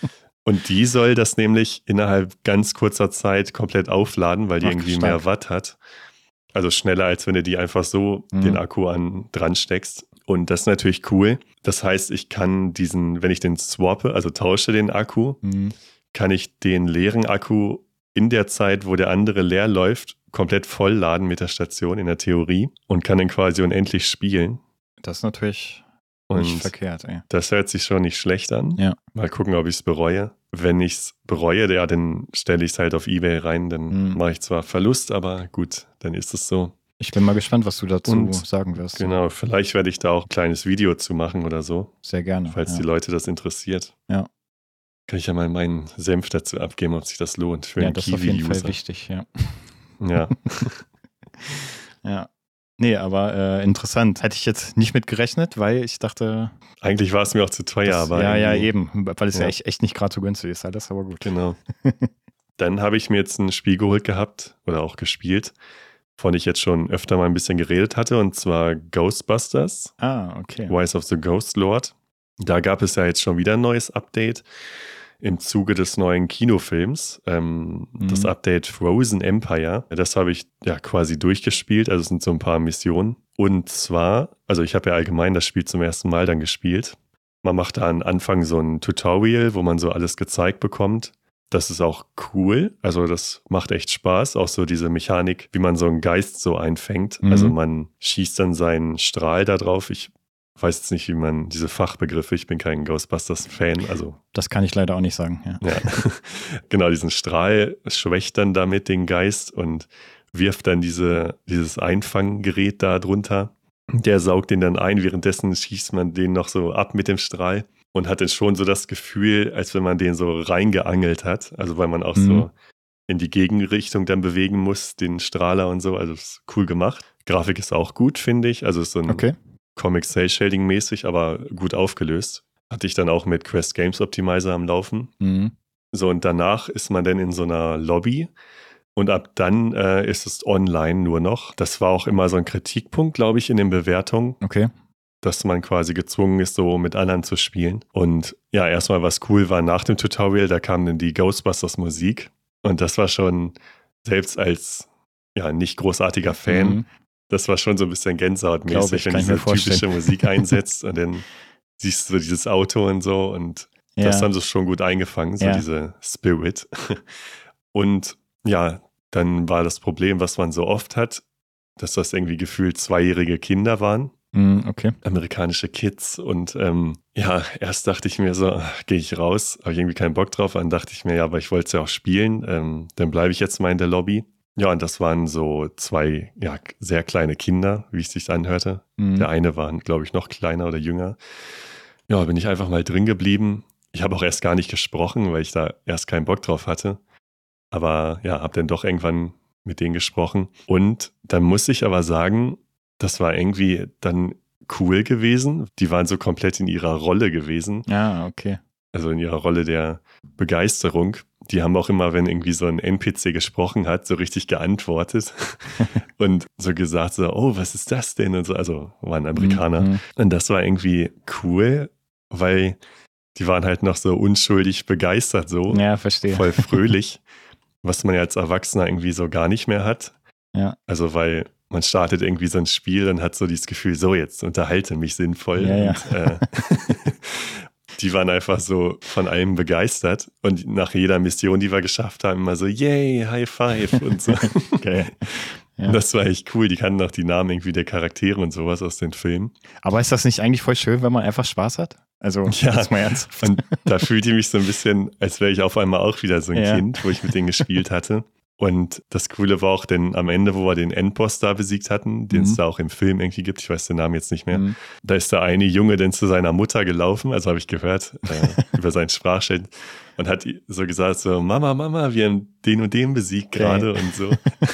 Und die soll das nämlich innerhalb ganz kurzer Zeit komplett aufladen, weil die irgendwie mehr Watt hat. Also schneller, als wenn du die einfach so den Akku dran steckst. Und das ist natürlich cool. Das heißt, ich kann wenn ich den swappe, also tausche den Akku, kann ich den leeren Akku in der Zeit, wo der andere leer läuft, komplett vollladen mit der Station in der Theorie und kann dann quasi unendlich spielen. Das ist natürlich nicht verkehrt. Ey. Das hört sich schon nicht schlecht an. Ja. Mal gucken, ob ich es bereue. Wenn ich es bereue, ja, dann stelle ich es halt auf eBay rein. Dann mache ich zwar Verlust, aber gut, dann ist es so. Ich bin mal gespannt, was du dazu sagen wirst. Genau, vielleicht werde ich da auch ein kleines Video zu machen oder so. Sehr gerne. Falls die Leute das interessiert. Ja. Kann ich ja mal meinen Senf dazu abgeben, ob sich das lohnt für einen Kiwi-User. Ja, das ist auf jeden Fall wichtig, ja. Ja. Ja. Nee, aber interessant. Hätte ich jetzt nicht mit gerechnet, weil ich dachte... Eigentlich war es mir auch zu teuer. Aber ja, eben. Weil es ja echt nicht gerade so günstig ist. Alles aber gut. Genau. Dann habe ich mir jetzt ein Spiel geholt gehabt oder auch gespielt, von ich jetzt schon öfter mal ein bisschen geredet hatte, und zwar Ghostbusters. Ah, okay. Rise of the Ghost Lord. Da gab es ja jetzt schon wieder ein neues Update im Zuge des neuen Kinofilms. Das Update Frozen Empire. Das habe ich ja quasi durchgespielt. Also es sind so ein paar Missionen. Und zwar, also ich habe ja allgemein das Spiel zum ersten Mal dann gespielt. Man macht da am Anfang so ein Tutorial, wo man so alles gezeigt bekommt. Das ist auch cool. Also das macht echt Spaß. Auch so diese Mechanik, wie man so einen Geist so einfängt. Also man schießt dann seinen Strahl da drauf. Ich weiß jetzt nicht, wie man diese Fachbegriffe, ich bin kein Ghostbusters-Fan, also. Das kann ich leider auch nicht sagen, ja. Genau, diesen Strahl schwächt dann damit den Geist und wirft dann dieses Einfanggerät da drunter. Der saugt den dann ein, währenddessen schießt man den noch so ab mit dem Strahl und hat dann schon so das Gefühl, als wenn man den so reingeangelt hat, also weil man auch so in die Gegenrichtung dann bewegen muss, den Strahler und so, also ist cool gemacht. Grafik ist auch gut, finde ich, also ist so ein Comic-Cell-Shading-mäßig, aber gut aufgelöst. Hatte ich dann auch mit Quest Games Optimizer am Laufen. So, und danach ist man dann in so einer Lobby und ab dann ist es online nur noch. Das war auch immer so ein Kritikpunkt, glaube ich, in den Bewertungen. Okay. Dass man quasi gezwungen ist, so mit anderen zu spielen. Und ja, erstmal was cool war nach dem Tutorial, da kam dann die Ghostbusters Musik. Und das war schon, selbst als nicht großartiger Fan, das war schon so ein bisschen gänsehautmäßig, wenn diese typische Musik einsetzt und dann siehst du dieses Auto und so und das haben sie schon gut eingefangen, so diese Spirit. Und ja, dann war das Problem, was man so oft hat, dass das irgendwie gefühlt 2-jährige Kinder waren. Okay. Amerikanische Kids und erst dachte ich mir so, gehe ich raus, habe ich irgendwie keinen Bock drauf, dann dachte ich mir, ja, aber ich wollte es ja auch spielen, dann bleibe ich jetzt mal in der Lobby. Ja, und das waren so 2 sehr kleine Kinder, wie es sich anhörte. Der eine war, glaube ich, noch kleiner oder jünger. Ja, bin ich einfach mal drin geblieben. Ich habe auch erst gar nicht gesprochen, weil ich da erst keinen Bock drauf hatte. Aber ja, habe dann doch irgendwann mit denen gesprochen. Und dann muss ich aber sagen, das war irgendwie dann cool gewesen. Die waren so komplett in ihrer Rolle gewesen. Ja, okay. Also in ihrer Rolle der Begeisterung. Die haben auch immer, wenn irgendwie so ein NPC gesprochen hat, so richtig geantwortet und so gesagt so, oh, was ist das denn? Und so, also waren Amerikaner. Und das war irgendwie cool, weil die waren halt noch so unschuldig begeistert so. Ja, verstehe. Voll fröhlich, was man ja als Erwachsener irgendwie so gar nicht mehr hat. Ja. Also weil man startet irgendwie so ein Spiel und hat so dieses Gefühl, so jetzt unterhalte mich sinnvoll. Ja. Und, die waren einfach so von allem begeistert und nach jeder Mission, die wir geschafft haben, immer so, yay, High Five und so. Okay. Ja. Das war echt cool. Die kannten auch die Namen irgendwie der Charaktere und sowas aus den Filmen. Aber ist das nicht eigentlich voll schön, wenn man einfach Spaß hat? Also, jetzt mal ernsthaft. Und da fühlte ich mich so ein bisschen, als wäre ich auf einmal auch wieder so ein Kind, wo ich mit denen gespielt hatte. Und das Coole war auch, denn am Ende, wo wir den Endboss da besiegt hatten, den es da auch im Film irgendwie gibt, ich weiß den Namen jetzt nicht mehr, da ist der eine Junge dann zu seiner Mutter gelaufen, also habe ich gehört, über seinen Sprachschild und hat so gesagt, so Mama, wir haben den und den besiegt gerade und so.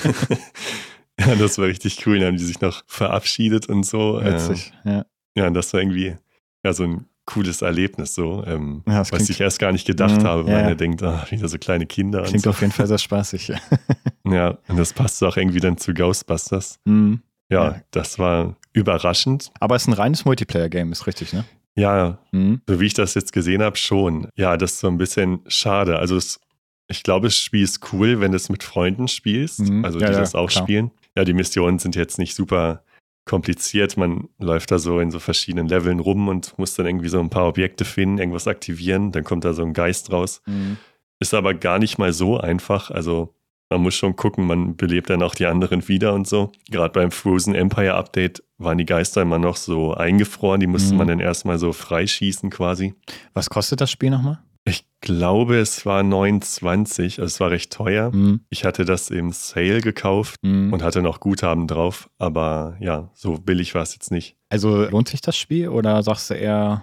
Ja, das war richtig cool, dann haben die sich noch verabschiedet und so. Witzig, Ja, und das war irgendwie so ein cooles Erlebnis, so, was ich erst gar nicht gedacht habe, weil er denkt, wieder so kleine Kinder. Klingt so. Auf jeden Fall sehr spaßig. Ja, und das passt auch irgendwie dann zu Ghostbusters. Ja, das war überraschend. Aber es ist ein reines Multiplayer-Game, ist richtig, ne? Ja, so wie ich das jetzt gesehen habe, schon. Ja, das ist so ein bisschen schade. Also ich glaube, das Spiel ist cool, wenn du es mit Freunden spielst, also die das auch spielen. Ja, die Missionen sind jetzt nicht super kompliziert. Man läuft da so in so verschiedenen Leveln rum und muss dann irgendwie so ein paar Objekte finden, irgendwas aktivieren, dann kommt da so ein Geist raus. Ist aber gar nicht mal so einfach. Also man muss schon gucken, man belebt dann auch die anderen wieder und so. Gerade beim Frozen Empire Update waren die Geister immer noch so eingefroren, die musste man dann erstmal so freischießen quasi. Was kostet das Spiel nochmal? Ich glaube, es war 29, also es war recht teuer. Ich hatte das im Sale gekauft und hatte noch Guthaben drauf, aber ja, so billig war es jetzt nicht. Also lohnt sich das Spiel oder sagst du eher,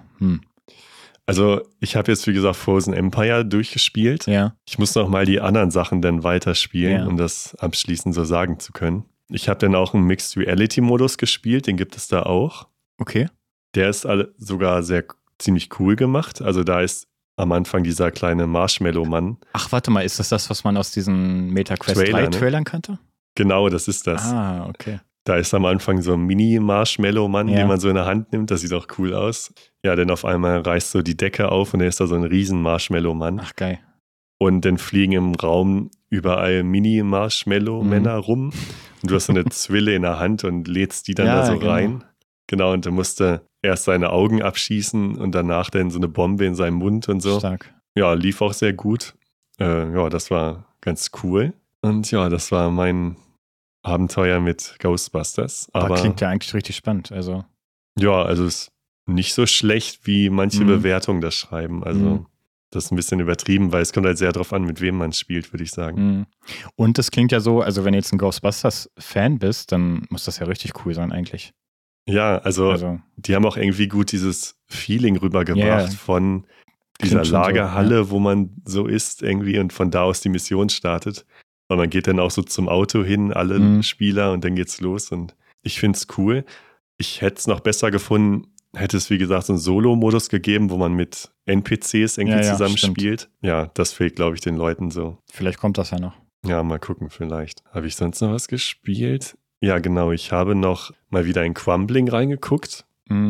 Also ich habe jetzt, wie gesagt, Frozen Empire durchgespielt. Ja. Ich muss noch mal die anderen Sachen dann weiterspielen, um das abschließend so sagen zu können. Ich habe dann auch einen Mixed Reality Modus gespielt, den gibt es da auch. Okay. Der ist sogar ziemlich cool gemacht. Also da ist am Anfang dieser kleine Marshmallow-Mann. Ach, warte mal, ist das, was man aus diesen MetaQuest 3 Trailern kannte? Genau, das ist das. Ah, okay. Da ist am Anfang so ein Mini-Marshmallow-Mann, den man so in der Hand nimmt. Das sieht auch cool aus. Ja, dann auf einmal reißt so die Decke auf und dann ist da so ein riesen Marshmallow-Mann. Ach, geil. Und dann fliegen im Raum überall Mini-Marshmallow-Männer rum. Und du hast so eine Zwille in der Hand und lädst die dann da so rein. Genau, und dann musste erst seine Augen abschießen und danach dann so eine Bombe in seinem Mund und so. Stark. Ja, lief auch sehr gut. Das war ganz cool. Und ja, das war mein Abenteuer mit Ghostbusters. Aber klingt ja eigentlich richtig spannend. Also. Ja, also es ist nicht so schlecht, wie manche Bewertungen das schreiben. Also das ist ein bisschen übertrieben, weil es kommt halt sehr darauf an, mit wem man spielt, würde ich sagen. Und das klingt ja so, also wenn du jetzt ein Ghostbusters-Fan bist, dann muss das ja richtig cool sein eigentlich. Ja, also die haben auch irgendwie gut dieses Feeling rübergebracht von dieser Lagerhalle, wo man so ist irgendwie und von da aus die Mission startet. Und man geht dann auch so zum Auto hin, alle Spieler, und dann geht's los. Und ich finde es cool. Ich hätte es noch besser gefunden, hätte es, wie gesagt, so einen Solo-Modus gegeben, wo man mit NPCs irgendwie zusammen spielt. Ja, das fehlt, glaube ich, den Leuten so. Vielleicht kommt das ja noch. Ja, mal gucken vielleicht. Habe ich sonst noch was gespielt? Ja, genau. Ich habe noch mal wieder in Crumbling reingeguckt.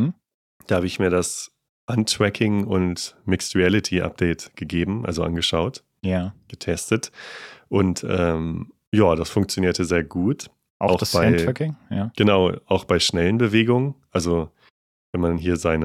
Da habe ich mir das Untracking und Mixed Reality Update gegeben, also angeschaut. Ja. Getestet. Und das funktionierte sehr gut. Auch das Handtracking? Ja. Genau, auch bei schnellen Bewegungen. Also wenn man hier seine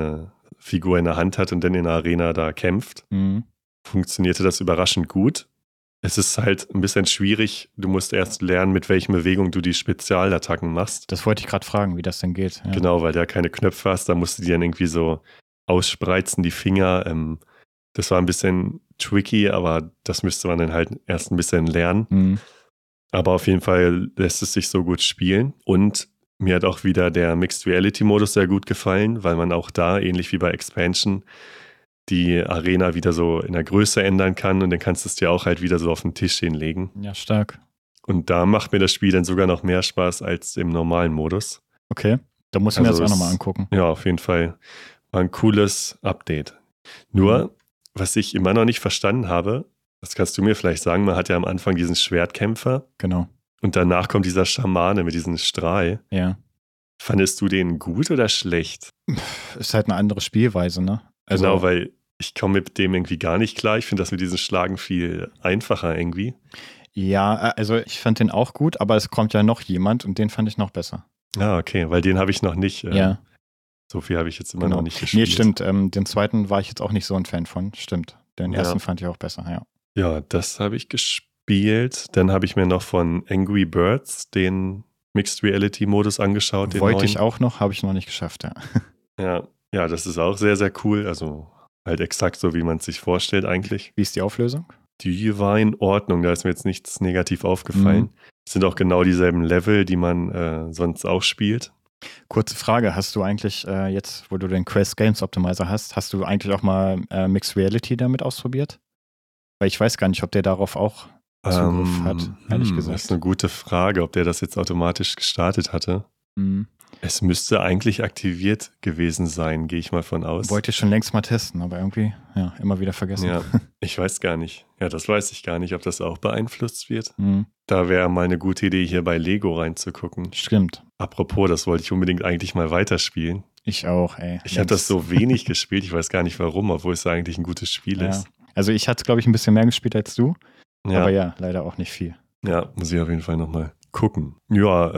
Figur in der Hand hat und dann in der Arena da kämpft, funktionierte das überraschend gut. Es ist halt ein bisschen schwierig. Du musst erst lernen, mit welchen Bewegungen du die Spezialattacken machst. Das wollte ich gerade fragen, wie das denn geht. Ja. Genau, weil du ja keine Knöpfe hast. Da musst du die dann irgendwie so ausspreizen, die Finger. Das war ein bisschen tricky, aber das müsste man dann halt erst ein bisschen lernen. Aber auf jeden Fall lässt es sich so gut spielen. Und mir hat auch wieder der Mixed Reality Modus sehr gut gefallen, weil man auch da, ähnlich wie bei Expansion, die Arena wieder so in der Größe ändern kann und dann kannst du es dir auch halt wieder so auf den Tisch hinlegen. Ja, stark. Und da macht mir das Spiel dann sogar noch mehr Spaß als im normalen Modus. Okay, da muss ich mir das auch nochmal angucken. Ja, auf jeden Fall. War ein cooles Update. Nur, was ich immer noch nicht verstanden habe, das kannst du mir vielleicht sagen, man hat ja am Anfang diesen Schwertkämpfer. Genau. Und danach kommt dieser Schamane mit diesem Strahl. Ja. Fandest du den gut oder schlecht? Ist halt eine andere Spielweise, ne? Also, genau, weil ich komme mit dem irgendwie gar nicht klar. Ich finde das mit diesen Schlagen viel einfacher irgendwie. Ja, also ich fand den auch gut, aber es kommt ja noch jemand und den fand ich noch besser. Ah, okay, weil den habe ich noch nicht. Ja. So viel habe ich jetzt immer noch nicht gespielt. Nee, stimmt. Den zweiten war ich jetzt auch nicht so ein Fan von. Stimmt. Den ersten fand ich auch besser, ja. Ja, das habe ich gespielt. Dann habe ich mir noch von Angry Birds den Mixed Reality Modus angeschaut. Wollte ich auch noch, habe ich noch nicht geschafft, ja. Ja, das ist auch sehr, sehr cool. Also halt exakt so, wie man es sich vorstellt eigentlich. Wie ist die Auflösung? Die war in Ordnung, da ist mir jetzt nichts negativ aufgefallen. Es sind auch genau dieselben Level, die man sonst auch spielt. Kurze Frage, hast du eigentlich jetzt, wo du den Quest Games Optimizer hast du eigentlich auch mal Mixed Reality damit ausprobiert? Weil ich weiß gar nicht, ob der darauf auch Zugriff hat, ehrlich gesagt. Das ist eine gute Frage, ob der das jetzt automatisch gestartet hatte. Es müsste eigentlich aktiviert gewesen sein, gehe ich mal von aus. Wollte ich schon längst mal testen, aber irgendwie, immer wieder vergessen. Ja, ich weiß gar nicht. Ja, das weiß ich gar nicht, ob das auch beeinflusst wird. Da wäre mal eine gute Idee, hier bei Lego reinzugucken. Stimmt. Apropos, das wollte ich unbedingt eigentlich mal weiterspielen. Ich auch, ey. Ich habe das so wenig gespielt, ich weiß gar nicht warum, obwohl es eigentlich ein gutes Spiel ist. Also ich hatte, glaube ich, ein bisschen mehr gespielt als du, ja. Aber ja, leider auch nicht viel. Ja, muss ich auf jeden Fall nochmal gucken. Ja,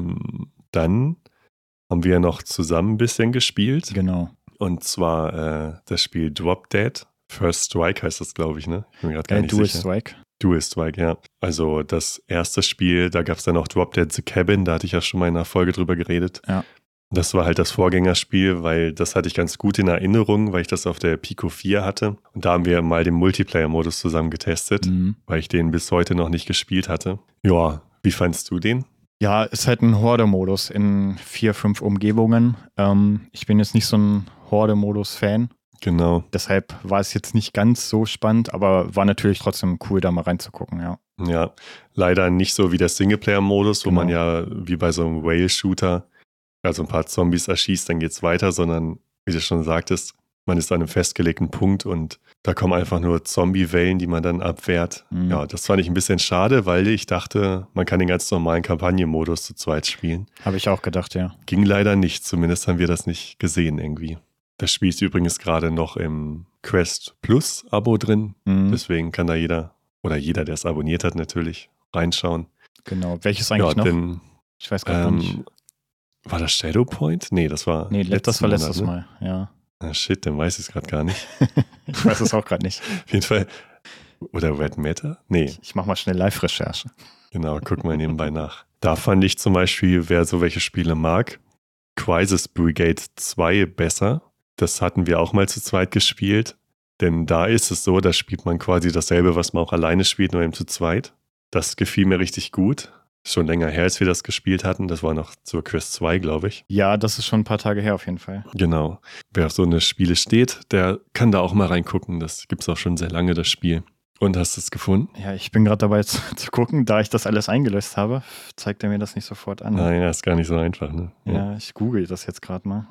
dann haben wir noch zusammen ein bisschen gespielt. Genau. Und zwar das Spiel Drop Dead. First Strike heißt das, glaube ich, ne? Ich bin mir gerade gar nicht Dual sicher. Strike. Dual Strike, ja. Also das erste Spiel, da gab es dann noch Drop Dead The Cabin, da hatte ich ja schon mal in einer Folge drüber geredet. Ja. Das war halt das Vorgängerspiel, weil das hatte ich ganz gut in Erinnerung, weil ich das auf der Pico 4 hatte. Und da haben wir mal den Multiplayer-Modus zusammen getestet, weil ich den bis heute noch nicht gespielt hatte. Ja, wie fandst du den? Ja, ist halt ein Horde-Modus in 4, 5 Umgebungen. Ich bin jetzt nicht so ein Horde-Modus-Fan. Genau. Deshalb war es jetzt nicht ganz so spannend, aber war natürlich trotzdem cool, da mal reinzugucken, ja. Ja, leider nicht so wie der Singleplayer-Modus, wo man ja wie bei so einem Whale-Shooter also ein paar Zombies erschießt, dann geht's weiter, sondern, wie du schon sagtest, man ist an einem festgelegten Punkt und da kommen einfach nur Zombie-Wellen, die man dann abwehrt. Ja, das fand ich ein bisschen schade, weil ich dachte, man kann den ganz normalen Kampagnenmodus zu zweit spielen. Habe ich auch gedacht, ja. Ging leider nicht, zumindest haben wir das nicht gesehen irgendwie. Das Spiel ist übrigens gerade noch im Quest Plus Abo drin, deswegen kann da jeder, der es abonniert hat natürlich, reinschauen. Genau, welches eigentlich noch? Denn, ich weiß gar nicht. War das Shadow Point? Nee, das war das war letztes Mal, ja. Ah, shit, dann weiß ich es gerade gar nicht. Ich weiß es auch gerade nicht. Auf jeden Fall. Oder Red Matter? Nee. Ich mache mal schnell Live-Recherche. Genau, guck mal nebenbei nach. Da fand ich zum Beispiel, wer so welche Spiele mag, Crisis Brigade 2 besser. Das hatten wir auch mal zu zweit gespielt. Denn da ist es so, da spielt man quasi dasselbe, was man auch alleine spielt, nur eben zu zweit. Das gefiel mir richtig gut. Schon länger her, als wir das gespielt hatten. Das war noch zur Quest 2, glaube ich. Ja, das ist schon ein paar Tage her auf jeden Fall. Genau. Wer auf so eine Spiele steht, der kann da auch mal reingucken. Das gibt es auch schon sehr lange, das Spiel. Und hast du es gefunden? Ja, ich bin gerade dabei zu gucken. Da ich das alles eingelöst habe, zeigt er mir das nicht sofort an. Nein, das ist gar nicht so einfach, ne? Ja, ich google das jetzt gerade mal.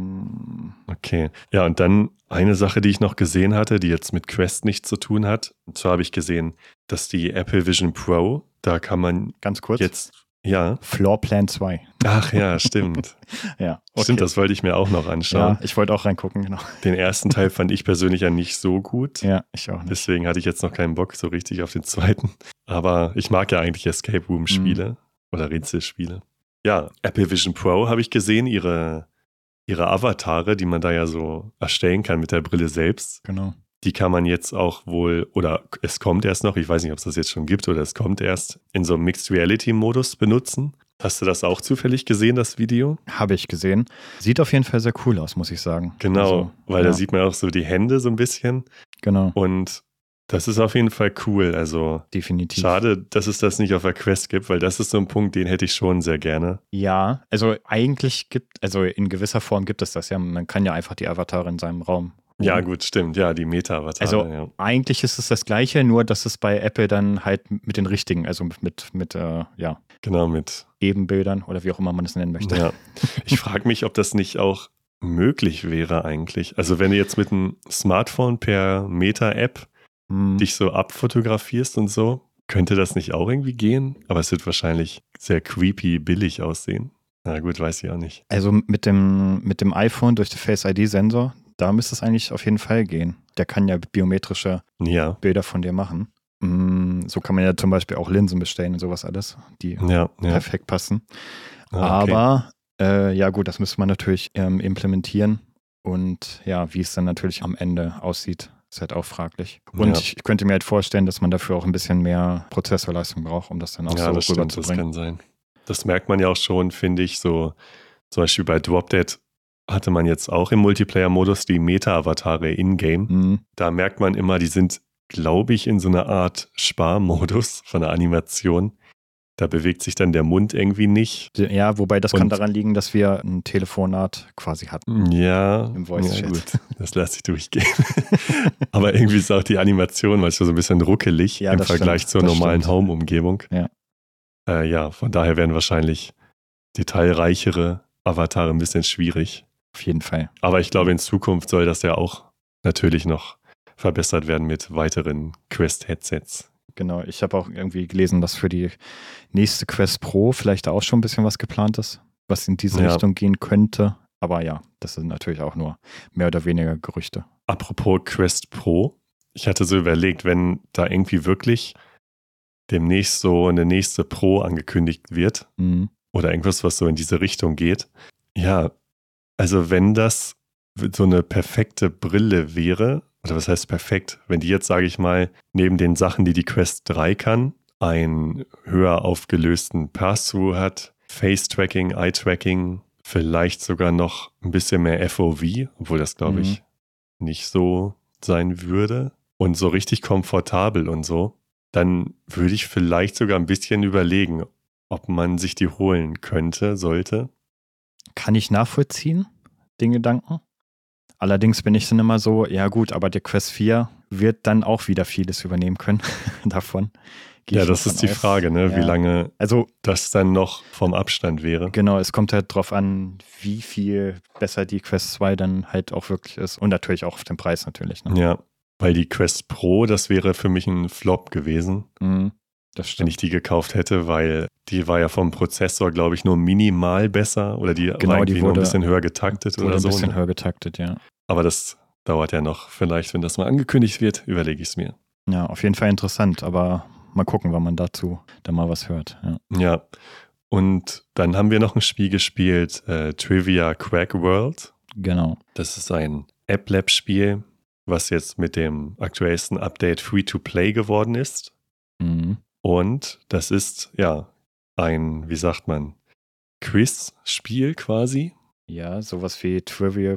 Okay. Ja, und dann eine Sache, die ich noch gesehen hatte, die jetzt mit Quest nichts zu tun hat. Und zwar habe ich gesehen, dass die Apple Vision Pro, da kann man ganz kurz jetzt... Ja. Floorplan 2. Ach ja, stimmt. Ja, okay. Stimmt, das wollte ich mir auch noch anschauen. Ja, ich wollte auch reingucken, genau. Den ersten Teil fand ich persönlich ja nicht so gut. Ja, ich auch nicht. Deswegen hatte ich jetzt noch keinen Bock so richtig auf den zweiten. Aber ich mag ja eigentlich Escape Room Spiele oder Rätselspiele. Ja, Apple Vision Pro habe ich gesehen, ihre ihre Avatare, die man da ja so erstellen kann mit der Brille selbst. Genau. Die kann man jetzt auch wohl, oder es kommt erst noch, ich weiß nicht, ob es das jetzt schon gibt oder es kommt erst, in so einem Mixed Reality Modus benutzen. Hast du das auch zufällig gesehen, das Video? Habe ich gesehen. Sieht auf jeden Fall sehr cool aus, muss ich sagen. Genau, also, weil da sieht man auch so die Hände so ein bisschen. Genau. Und das ist auf jeden Fall cool. Also definitiv. Schade, dass es das nicht auf der Quest gibt, weil das ist so ein Punkt, den hätte ich schon sehr gerne. Ja, also eigentlich in gewisser Form gibt es das ja. Man kann ja einfach die Avatare in seinem Raum. Ja, gut, stimmt. Ja, die Meta-Avatare. Also eigentlich ist es das Gleiche, nur dass es bei Apple dann halt mit den richtigen, also mit genau, mit Ebenbildern oder wie auch immer man es nennen möchte. Ja. Ich frage mich, ob das nicht auch möglich wäre eigentlich. Also wenn du jetzt mit einem Smartphone per Meta-App dich so abfotografierst und so, könnte das nicht auch irgendwie gehen? Aber es wird wahrscheinlich sehr creepy billig aussehen. Na gut, weiß ich auch nicht. Also mit dem iPhone durch den Face-ID-Sensor, da müsste es eigentlich auf jeden Fall gehen. Der kann ja biometrische Bilder von dir machen. So kann man ja zum Beispiel auch Linsen bestellen und sowas alles, die perfekt passen. Okay. Aber gut, das müsste man natürlich implementieren. Und ja, wie es dann natürlich am Ende aussieht, ist halt auch fraglich. Und ich könnte mir halt vorstellen, dass man dafür auch ein bisschen mehr Prozessorleistung braucht, um das dann auch so rüberzubringen. Das kann sein. Das merkt man ja auch schon, finde ich, so zum Beispiel bei Drop Dead hatte man jetzt auch im Multiplayer-Modus die Meta-Avatare in-game. Da merkt man immer, die sind, glaube ich, in so einer Art Sparmodus von der Animation. Da bewegt sich dann der Mund irgendwie nicht. Ja, wobei das kann daran liegen, dass wir ein Telefonat quasi hatten. Ja, im Voice-Chat. Gut, das lasse ich durchgehen. Aber irgendwie ist auch die Animation manchmal so ein bisschen ruckelig im Vergleich zur normalen Home-Umgebung. Ja. Von daher werden wahrscheinlich detailreichere Avatare ein bisschen schwierig. Auf jeden Fall. Aber ich glaube, in Zukunft soll das ja auch natürlich noch verbessert werden mit weiteren Quest-Headsets. Genau, ich habe auch irgendwie gelesen, dass für die nächste Quest Pro vielleicht auch schon ein bisschen was geplant ist, was in diese Richtung gehen könnte. Aber ja, das sind natürlich auch nur mehr oder weniger Gerüchte. Apropos Quest Pro, ich hatte so überlegt, wenn da irgendwie wirklich demnächst so eine nächste Pro angekündigt wird oder irgendwas, was so in diese Richtung geht. Ja, also wenn das so eine perfekte Brille wäre, oder was heißt perfekt, wenn die jetzt, sage ich mal, neben den Sachen, die Quest 3 kann, einen höher aufgelösten Pass-Through hat, Face-Tracking, Eye-Tracking, vielleicht sogar noch ein bisschen mehr FOV, obwohl das, glaube ich, nicht so sein würde und so richtig komfortabel und so, dann würde ich vielleicht sogar ein bisschen überlegen, ob man sich die holen könnte, sollte. Kann ich nachvollziehen, den Gedanken? Allerdings bin ich dann immer so, ja gut, aber der Quest 4 wird dann auch wieder vieles übernehmen können davon. Ja, das ist die Frage, ne? Wie lange das dann noch vom Abstand wäre. Genau, es kommt halt drauf an, wie viel besser die Quest 2 dann halt auch wirklich ist. Und natürlich auch auf den Preis natürlich. Ne? Ja, weil die Quest Pro, das wäre für mich ein Flop gewesen. Das stimmt. Wenn ich die gekauft hätte, weil die war ja vom Prozessor, glaube ich, nur minimal besser oder die war irgendwie nur ein bisschen höher getaktet oder so. Ein bisschen höher getaktet, ja. Aber das dauert ja noch. Vielleicht, wenn das mal angekündigt wird, überlege ich es mir. Ja, auf jeden Fall interessant, aber mal gucken, wann man dazu dann mal was hört. Ja, und dann haben wir noch ein Spiel gespielt, Trivia Quack World. Genau. Das ist ein App-Lab-Spiel, was jetzt mit dem aktuellsten Update Free-to-Play geworden ist. Und das ist, ein, wie sagt man, Quiz-Spiel quasi. Ja, sowas wie Trivia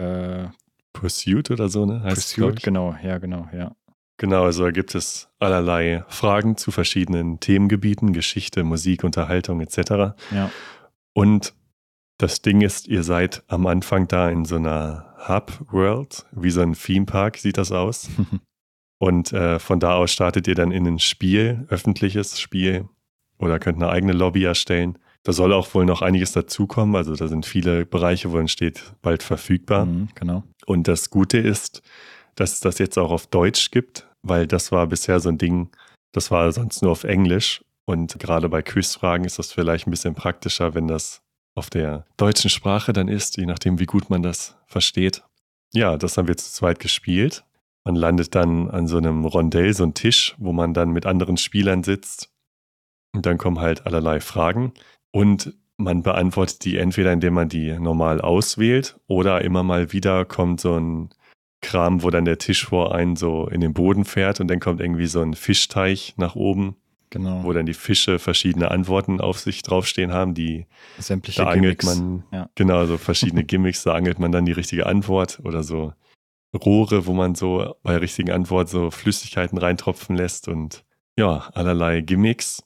Pursuit oder so, ne? Heißt Pursuit, genau. Genau, also da gibt es allerlei Fragen zu verschiedenen Themengebieten, Geschichte, Musik, Unterhaltung etc. Ja. Und das Ding ist, ihr seid am Anfang da in so einer Hub-World, wie so ein Theme-Park sieht das aus. Und von da aus startet ihr dann in ein Spiel, öffentliches Spiel, oder könnt eine eigene Lobby erstellen. Da soll auch wohl noch einiges dazukommen, also da sind viele Bereiche, wo dann steht, bald verfügbar. Genau. Und das Gute ist, dass es das jetzt auch auf Deutsch gibt, weil das war bisher so ein Ding, das war sonst nur auf Englisch. Und gerade bei Quizfragen ist das vielleicht ein bisschen praktischer, wenn das auf der deutschen Sprache dann ist, je nachdem, wie gut man das versteht. Ja, das haben wir zu zweit gespielt. Man landet dann an so einem Rondell, so ein Tisch, wo man dann mit anderen Spielern sitzt. Und dann kommen halt allerlei Fragen. Und man beantwortet die entweder, indem man die normal auswählt oder immer mal wieder kommt so ein Kram, wo dann der Tisch vor einen so in den Boden fährt und dann kommt irgendwie so ein Fischteich nach oben, genau. Wo dann die Fische verschiedene Antworten auf sich draufstehen haben, die sämtliche da angelt Gimmicks. man, ja. Genau, so verschiedene Gimmicks, da angelt man dann die richtige Antwort oder so Rohre, wo man so bei der richtigen Antwort so Flüssigkeiten reintropfen lässt und ja, allerlei Gimmicks.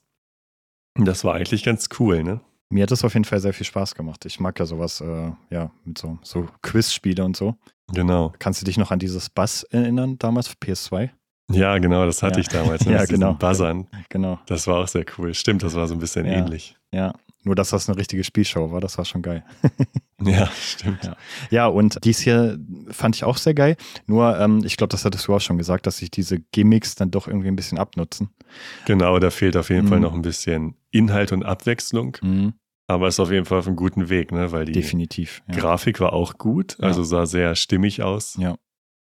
Das war eigentlich ganz cool, ne? Mir hat das auf jeden Fall sehr viel Spaß gemacht. Ich mag ja sowas, mit so Quizspiele und so. Genau. Kannst du dich noch an dieses Buzz erinnern, damals für PS2? Ja, genau, das hatte ich damals. Ne? Ja, genau. Buzzern. Genau. Das war auch sehr cool. Stimmt, das war so ein bisschen ähnlich. Ja, nur dass das eine richtige Spielshow war, das war schon geil. Ja, stimmt. Ja, und dies hier fand ich auch sehr geil. Nur, ich glaube, das hattest du auch schon gesagt, dass sich diese Gimmicks dann doch irgendwie ein bisschen abnutzen. Genau, da fehlt auf jeden Fall noch ein bisschen Inhalt und Abwechslung. Aber ist auf jeden Fall auf einem guten Weg, ne? Weil die Definitiv, Grafik war auch gut, also sah sehr stimmig aus. Ja.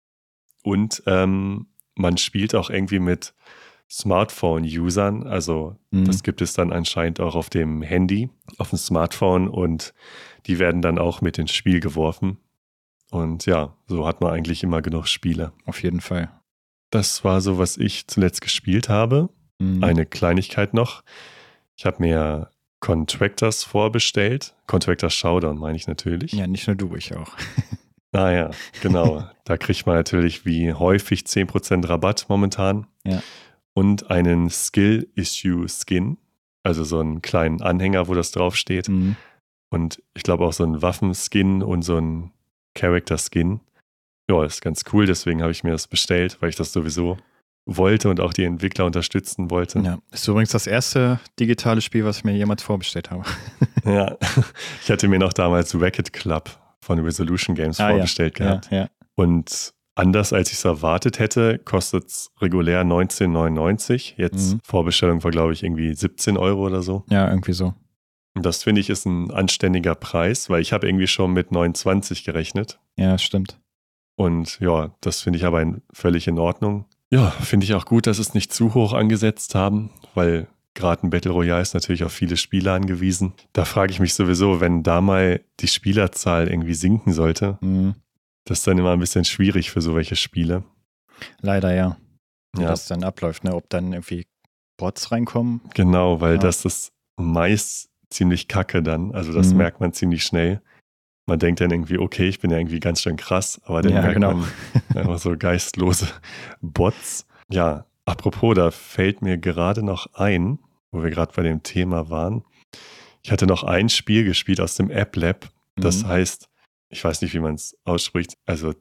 Und man spielt auch irgendwie mit Smartphone-Usern, also das gibt es dann anscheinend auch auf dem Handy, auf dem Smartphone und die werden dann auch mit ins Spiel geworfen. Und ja, so hat man eigentlich immer genug Spiele. Auf jeden Fall. Das war so, was ich zuletzt gespielt habe. Eine Kleinigkeit noch. Ich habe mir Contractors vorbestellt. Contractors Showdown meine ich natürlich. Ja, nicht nur du, ich auch. Ja, genau. Da kriegt man natürlich wie häufig 10% Rabatt momentan. Ja. Und einen Skill-Issue-Skin, also so einen kleinen Anhänger, wo das draufsteht. Und ich glaube auch so einen Waffenskin und so einen Character-Skin. Ja, ist ganz cool, deswegen habe ich mir das bestellt, weil ich das sowieso wollte und auch die Entwickler unterstützen wollte. Ja, ist übrigens das erste digitale Spiel, was ich mir jemals vorbestellt habe. Ja, ich hatte mir noch damals Racket Club von Resolution Games vorbestellt gehabt. Ja. Und anders als ich es erwartet hätte, kostet es regulär 19,99. Jetzt Vorbestellung war, glaube ich, irgendwie 17 Euro oder so. Ja, irgendwie so. Und das finde ich ist ein anständiger Preis, weil ich habe irgendwie schon mit 29 gerechnet. Ja, stimmt. Und ja, das finde ich aber völlig in Ordnung. Ja, finde ich auch gut, dass es nicht zu hoch angesetzt haben, weil gerade ein Battle Royale ist natürlich auf viele Spieler angewiesen. Da frage ich mich sowieso, wenn da mal die Spielerzahl irgendwie sinken sollte, das ist dann immer ein bisschen schwierig für so welche Spiele. Leider ja. Wie das dann abläuft, ne? Ob dann irgendwie Bots reinkommen. Genau, weil das ist meist ziemlich kacke dann. Also das merkt man ziemlich schnell. Man denkt dann irgendwie, okay, ich bin ja irgendwie ganz schön krass, aber dann merkt man einfach so geistlose Bots. Ja, apropos, da fällt mir gerade noch ein, wo wir gerade bei dem Thema waren. Ich hatte noch ein Spiel gespielt aus dem App Lab. Das heißt, ich weiß nicht, wie man es ausspricht, also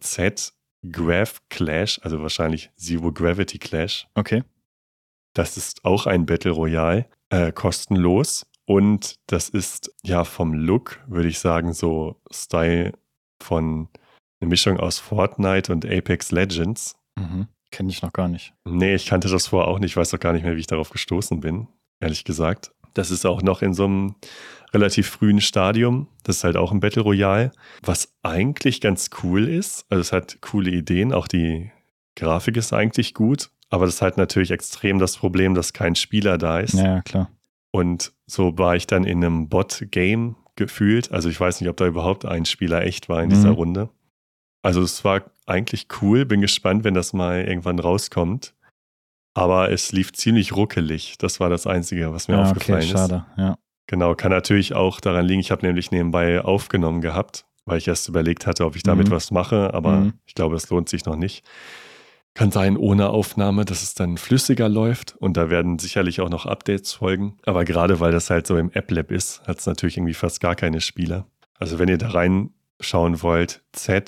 Z-Grav Clash, also wahrscheinlich Zero Gravity Clash. Okay. Das ist auch ein Battle Royale, kostenlos. Und das ist ja vom Look, würde ich sagen, so Style von eine Mischung aus Fortnite und Apex Legends. Kenne ich noch gar nicht. Nee, ich kannte das vorher auch nicht. Ich weiß auch gar nicht mehr, wie ich darauf gestoßen bin, ehrlich gesagt. Das ist auch noch in so einem relativ frühen Stadium. Das ist halt auch ein Battle Royale, was eigentlich ganz cool ist. Also es hat coole Ideen, auch die Grafik ist eigentlich gut. Aber das ist halt natürlich extrem das Problem, dass kein Spieler da ist. Ja, klar. Und so war ich dann in einem Bot-Game gefühlt. Also ich weiß nicht, ob da überhaupt ein Spieler echt war in dieser Runde. Also es war eigentlich cool. Bin gespannt, wenn das mal irgendwann rauskommt. Aber es lief ziemlich ruckelig. Das war das Einzige, was mir aufgefallen ist. Schade, ja. Genau, kann natürlich auch daran liegen, ich habe nämlich nebenbei aufgenommen gehabt, weil ich erst überlegt hatte, ob ich damit was mache. Aber ich glaube, es lohnt sich noch nicht. Kann sein, ohne Aufnahme, dass es dann flüssiger läuft und da werden sicherlich auch noch Updates folgen. Aber gerade weil das halt so im App Lab ist, hat es natürlich irgendwie fast gar keine Spieler. Also wenn ihr da reinschauen wollt,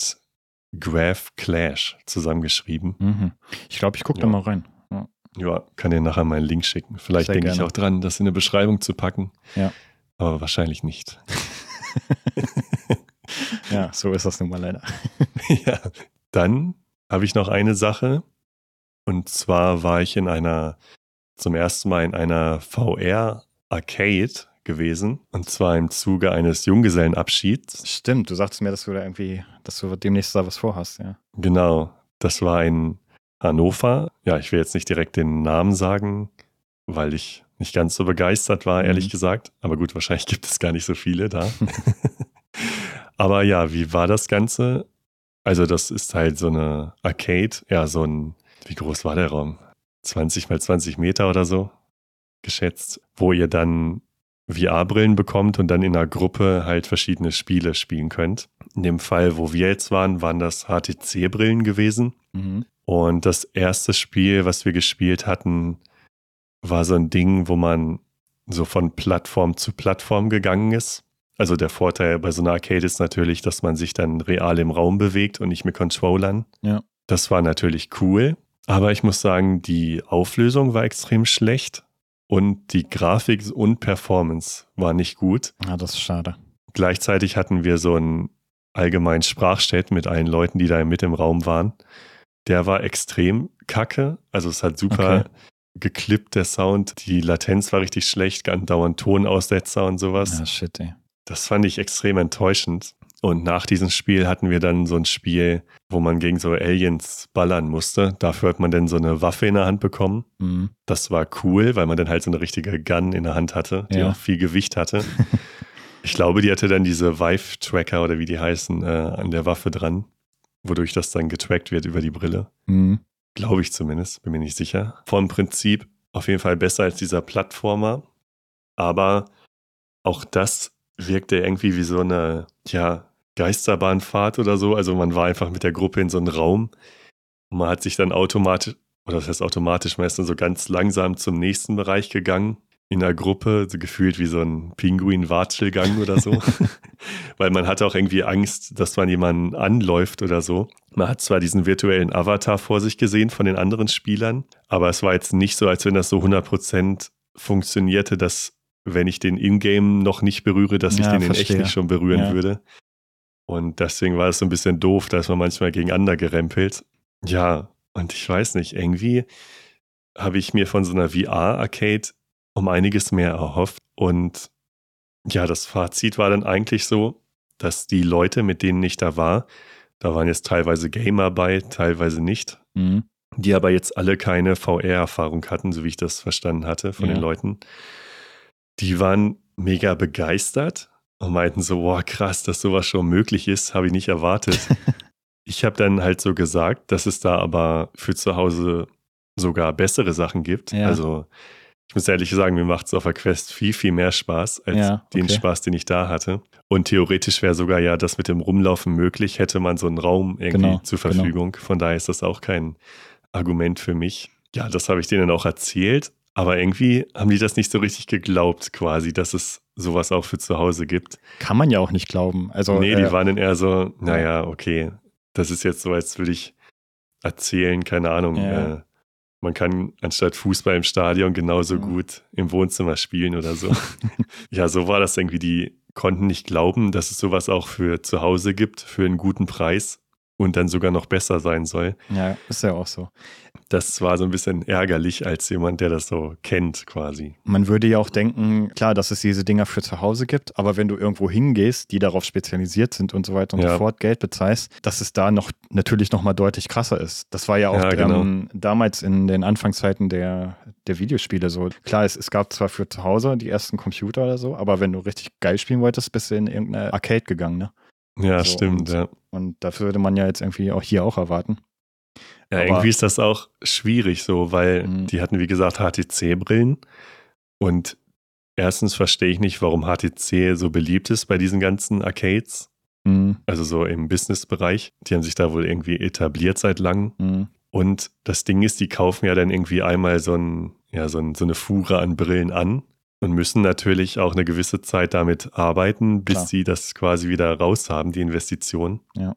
Z-Grav Clash zusammengeschrieben. Ich glaube, ich gucke da mal rein. Ja, kann dir nachher mal einen Link schicken. Vielleicht denke ich auch dran, das in eine Beschreibung zu packen. Ja. Aber wahrscheinlich nicht. Ja, so ist das nun mal leider. Ja, dann habe ich noch eine Sache. Und zwar war ich zum ersten Mal in einer VR-Arcade gewesen. Und zwar im Zuge eines Junggesellenabschieds. Stimmt, du sagtest mir, dass du demnächst da was vorhast, ja. Genau, das war in Hannover. Ja, ich will jetzt nicht direkt den Namen sagen, weil ich nicht ganz so begeistert war, ehrlich gesagt. Aber gut, wahrscheinlich gibt es gar nicht so viele da. Aber ja, wie war das Ganze? Also das ist halt so eine Arcade, ja, wie groß war der Raum? 20 mal 20 Meter oder so, geschätzt, wo ihr dann VR-Brillen bekommt und dann in einer Gruppe halt verschiedene Spiele spielen könnt. In dem Fall, wo wir jetzt waren das HTC-Brillen gewesen. Mhm. Und das erste Spiel, was wir gespielt hatten, war so ein Ding, wo man so von Plattform zu Plattform gegangen ist. Also der Vorteil bei so einer Arcade ist natürlich, dass man sich dann real im Raum bewegt und nicht mit Controllern. Ja. Das war natürlich cool. Aber ich muss sagen, die Auflösung war extrem schlecht und die Grafik und Performance war nicht gut. Ja, das ist schade. Gleichzeitig hatten wir so einen allgemeinen Sprachchat mit allen Leuten, die da mit im Raum waren. Der war extrem kacke. Also es hat super geklippt, der Sound. Die Latenz war richtig schlecht, andauernd Tonaussetzer und sowas. Ja, shit, ey. Das fand ich extrem enttäuschend. Und nach diesem Spiel hatten wir dann so ein Spiel, wo man gegen so Aliens ballern musste. Dafür hat man dann so eine Waffe in der Hand bekommen. Mhm. Das war cool, weil man dann halt so eine richtige Gun in der Hand hatte, die auch viel Gewicht hatte. Ich glaube, die hatte dann diese Vive-Tracker oder wie die heißen, an der Waffe dran, wodurch das dann getrackt wird über die Brille. Mhm. Glaube ich zumindest, bin mir nicht sicher. Vom Prinzip auf jeden Fall besser als dieser Plattformer. Aber auch das wirkte irgendwie wie so eine, Geisterbahnfahrt oder so. Also man war einfach mit der Gruppe in so einem Raum und man hat sich dann automatisch, oder das heißt automatisch, man ist dann so ganz langsam zum nächsten Bereich gegangen. In der Gruppe, so gefühlt wie so ein Pinguin-Watschelgang oder so. Weil man hatte auch irgendwie Angst, dass man jemanden anläuft oder so. Man hat zwar diesen virtuellen Avatar vor sich gesehen von den anderen Spielern, aber es war jetzt nicht so, als wenn das so 100% funktionierte, dass wenn ich den Ingame noch nicht berühre, dass ich den in echt nicht schon berühren würde. Und deswegen war es so ein bisschen doof, da ist man manchmal gegeneinander gerempelt. Ja, und ich weiß nicht, irgendwie habe ich mir von so einer VR-Arcade um einiges mehr erhofft. Und ja, das Fazit war dann eigentlich so, dass die Leute, mit denen ich da waren jetzt teilweise Gamer bei, teilweise nicht, die aber jetzt alle keine VR-Erfahrung hatten, so wie ich das verstanden hatte von den Leuten. Die waren mega begeistert und meinten so, boah, krass, dass sowas schon möglich ist, habe ich nicht erwartet. Ich habe dann halt so gesagt, dass es da aber für zu Hause sogar bessere Sachen gibt. Ja. Also ich muss ehrlich sagen, mir macht es auf der Quest viel, viel mehr Spaß als den Spaß, den ich da hatte. Und theoretisch wäre sogar ja das mit dem Rumlaufen möglich, hätte man so einen Raum irgendwie zur Verfügung. Genau. Von daher ist das auch kein Argument für mich. Ja, das habe ich denen auch erzählt. Aber irgendwie haben die das nicht so richtig geglaubt quasi, dass es sowas auch für zu Hause gibt. Kann man ja auch nicht glauben. Also, nee, die waren dann eher so, naja, okay, das ist jetzt so, als würde ich erzählen, keine Ahnung, man kann anstatt Fußball im Stadion genauso gut im Wohnzimmer spielen oder so. Ja, so war das irgendwie. Die konnten nicht glauben, dass es sowas auch für zu Hause gibt, für einen guten Preis und dann sogar noch besser sein soll. Ja, ist ja auch so. Das war so ein bisschen ärgerlich als jemand, der das so kennt quasi. Man würde ja auch denken, klar, dass es diese Dinger für zu Hause gibt, aber wenn du irgendwo hingehst, die darauf spezialisiert sind und so weiter und so fort, Geld bezahlst, dass es da natürlich noch mal deutlich krasser ist. Das war ja auch damals in den Anfangszeiten der Videospiele so. Klar, es gab zwar für zu Hause die ersten Computer oder so, aber wenn du richtig geil spielen wolltest, bist du in irgendeine Arcade gegangen, ne? Ja, so, stimmt, Und das würde man ja jetzt irgendwie auch hier auch erwarten. Ja, aber irgendwie ist das auch schwierig so, weil die hatten, wie gesagt, HTC-Brillen und erstens verstehe ich nicht, warum HTC so beliebt ist bei diesen ganzen Arcades, also so im Business-Bereich. Die haben sich da wohl irgendwie etabliert seit langem und das Ding ist, die kaufen ja dann irgendwie einmal so eine Fuhre an Brillen an und müssen natürlich auch eine gewisse Zeit damit arbeiten, bis sie das quasi wieder raus haben, die Investition. Ja.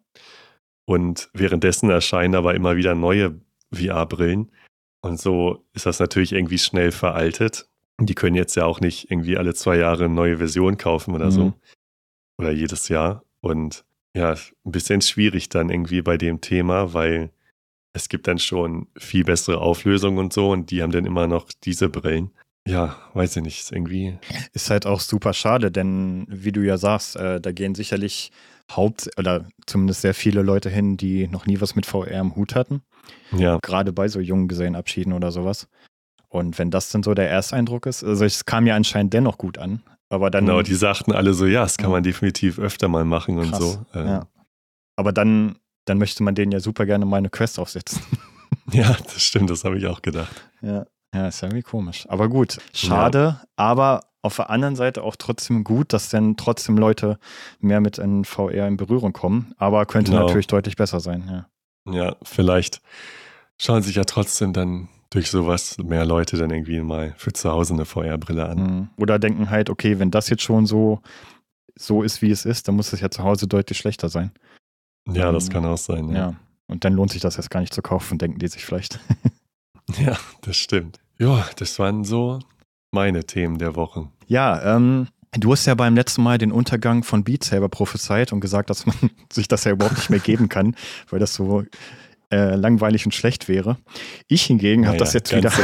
Und währenddessen erscheinen aber immer wieder neue VR-Brillen. Und so ist das natürlich irgendwie schnell veraltet. Die können jetzt ja auch nicht irgendwie alle 2 Jahre eine neue Version kaufen oder so. Oder jedes Jahr. Und ja, ein bisschen schwierig dann irgendwie bei dem Thema, weil es gibt dann schon viel bessere Auflösungen und so. Und die haben dann immer noch diese Brillen. Ja, weiß ich nicht, ist halt auch super schade, denn wie du ja sagst, da gehen sicherlich oder zumindest sehr viele Leute hin, die noch nie was mit VR im Hut hatten. Ja. Gerade bei so Junggesellenabschieden oder sowas. Und wenn das dann so der Ersteindruck ist, also es kam ja anscheinend dennoch gut an, aber dann... Genau, die sagten alle so, ja, das kann man definitiv öfter mal machen und krass, so. Ja. Aber dann möchte man denen ja super gerne mal eine Quest aufsetzen. Ja, das stimmt, das habe ich auch gedacht. Ja, ist irgendwie komisch. Aber gut, schade, aber auf der anderen Seite auch trotzdem gut, dass dann trotzdem Leute mehr mit in VR in Berührung kommen, aber könnte natürlich deutlich besser sein. Ja, vielleicht schauen sich ja trotzdem dann durch sowas mehr Leute dann irgendwie mal für zu Hause eine VR-Brille an. Oder denken halt, okay, wenn das jetzt schon so ist, wie es ist, dann muss es ja zu Hause deutlich schlechter sein. Ja, das kann auch sein. Ja. Und dann lohnt sich das jetzt gar nicht zu kaufen, denken die sich vielleicht. Ja, das stimmt. Ja, das waren so meine Themen der Woche. Ja, du hast ja beim letzten Mal den Untergang von Beat Saber prophezeit und gesagt, dass man sich das ja überhaupt nicht mehr geben kann, weil das so langweilig und schlecht wäre. Ich hingegen habe das jetzt wieder...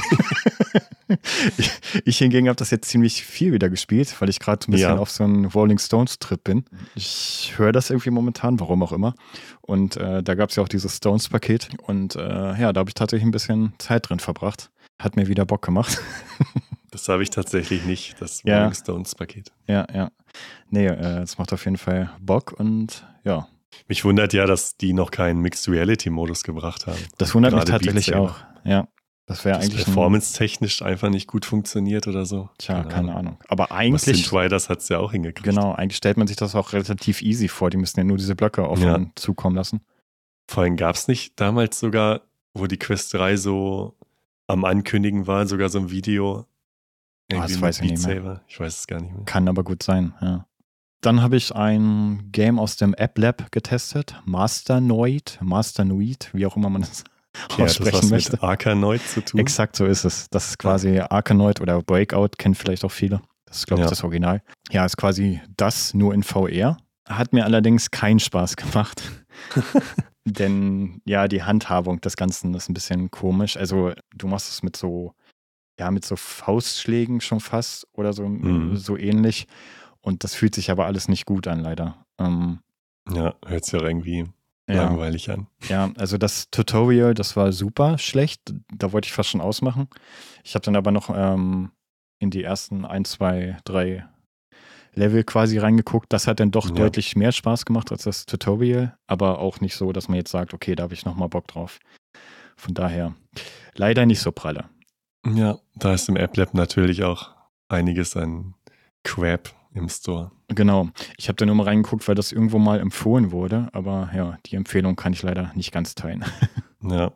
Ich hingegen habe das jetzt ziemlich viel wieder gespielt, weil ich gerade ein bisschen auf so einem Rolling Stones Trip bin. Ich höre das irgendwie momentan, warum auch immer. Und da gab es ja auch dieses Stones-Paket. Und da habe ich tatsächlich ein bisschen Zeit drin verbracht. Hat mir wieder Bock gemacht. Das habe ich tatsächlich nicht, das Rolling Stones Paket. Ja. Nee, es macht auf jeden Fall Bock und ja. Mich wundert ja, dass die noch keinen Mixed Reality Modus gebracht haben. Das wundert mich tatsächlich auch. Ja. Das wäre eigentlich performance-technisch einfach nicht gut funktioniert oder so. Tja, keine Ahnung. Aber eigentlich... Synthriders hat es ja auch hingekriegt. Genau, eigentlich stellt man sich das auch relativ easy vor. Die müssen ja nur diese Blöcke offen zukommen lassen. Vor allem gab es nicht damals sogar, wo die Quest 3 so am Ankündigen war, sogar so ein Video. Das weiß ich nicht mehr. Ich weiß es gar nicht mehr. Kann aber gut sein, ja. Dann habe ich ein Game aus dem App Lab getestet. Masternoid, wie auch immer man das aussprechen möchte. Mit Arkanoid zu tun. Exakt so ist es. Das ist quasi Arkanoid oder Breakout, kennen vielleicht auch viele. Das ist, glaube ich, das Original. Ja, ist quasi das nur in VR. Hat mir allerdings keinen Spaß gemacht. Denn ja, die Handhabung des Ganzen ist ein bisschen komisch. Also du machst es mit so Faustschlägen schon fast oder so ähnlich. Und das fühlt sich aber alles nicht gut an, leider. Hört sich ja irgendwie langweilig an. Ja, also das Tutorial, das war super schlecht. Da wollte ich fast schon ausmachen. Ich habe dann aber noch in die ersten 1, 2, 3 Level quasi reingeguckt. Das hat dann doch deutlich mehr Spaß gemacht als das Tutorial. Aber auch nicht so, dass man jetzt sagt, okay, da habe ich nochmal Bock drauf. Von daher leider nicht so pralle. Ja, da ist im App Lab natürlich auch einiges an Crap im Store. Genau. Ich habe da nur mal reingeguckt, weil das irgendwo mal empfohlen wurde. Aber ja, die Empfehlung kann ich leider nicht ganz teilen. Ja.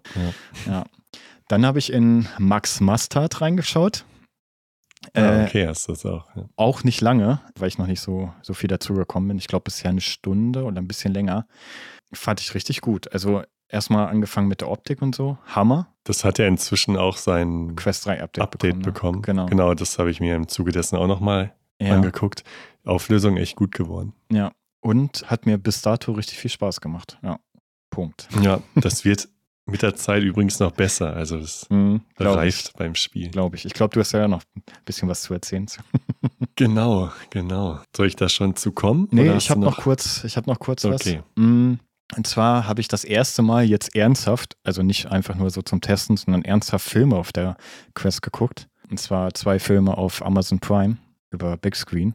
Dann habe ich in Max Mustard reingeschaut. Okay, hast du das auch. Ja. Auch nicht lange, weil ich noch nicht so viel dazu gekommen bin. Ich glaube, bisher eine Stunde oder ein bisschen länger. Fand ich richtig gut. Also erstmal angefangen mit der Optik und so. Hammer. Das hat ja inzwischen auch sein Quest 3 Update bekommen. Genau, das habe ich mir im Zuge dessen auch nochmal angeguckt. Auflösung echt gut geworden. Ja, und hat mir bis dato richtig viel Spaß gemacht. Ja, Punkt. Ja, das wird mit der Zeit übrigens noch besser. Also das reift beim Spiel. Glaube ich. Ich glaube, du hast ja noch ein bisschen was zu erzählen. Genau. Soll ich da schon zu kommen? Nee, ich habe noch kurz was. Okay. Und zwar habe ich das erste Mal jetzt ernsthaft, also nicht einfach nur so zum Testen, sondern ernsthaft Filme auf der Quest geguckt. Und zwar 2 Filme auf Amazon Prime über Big Screen.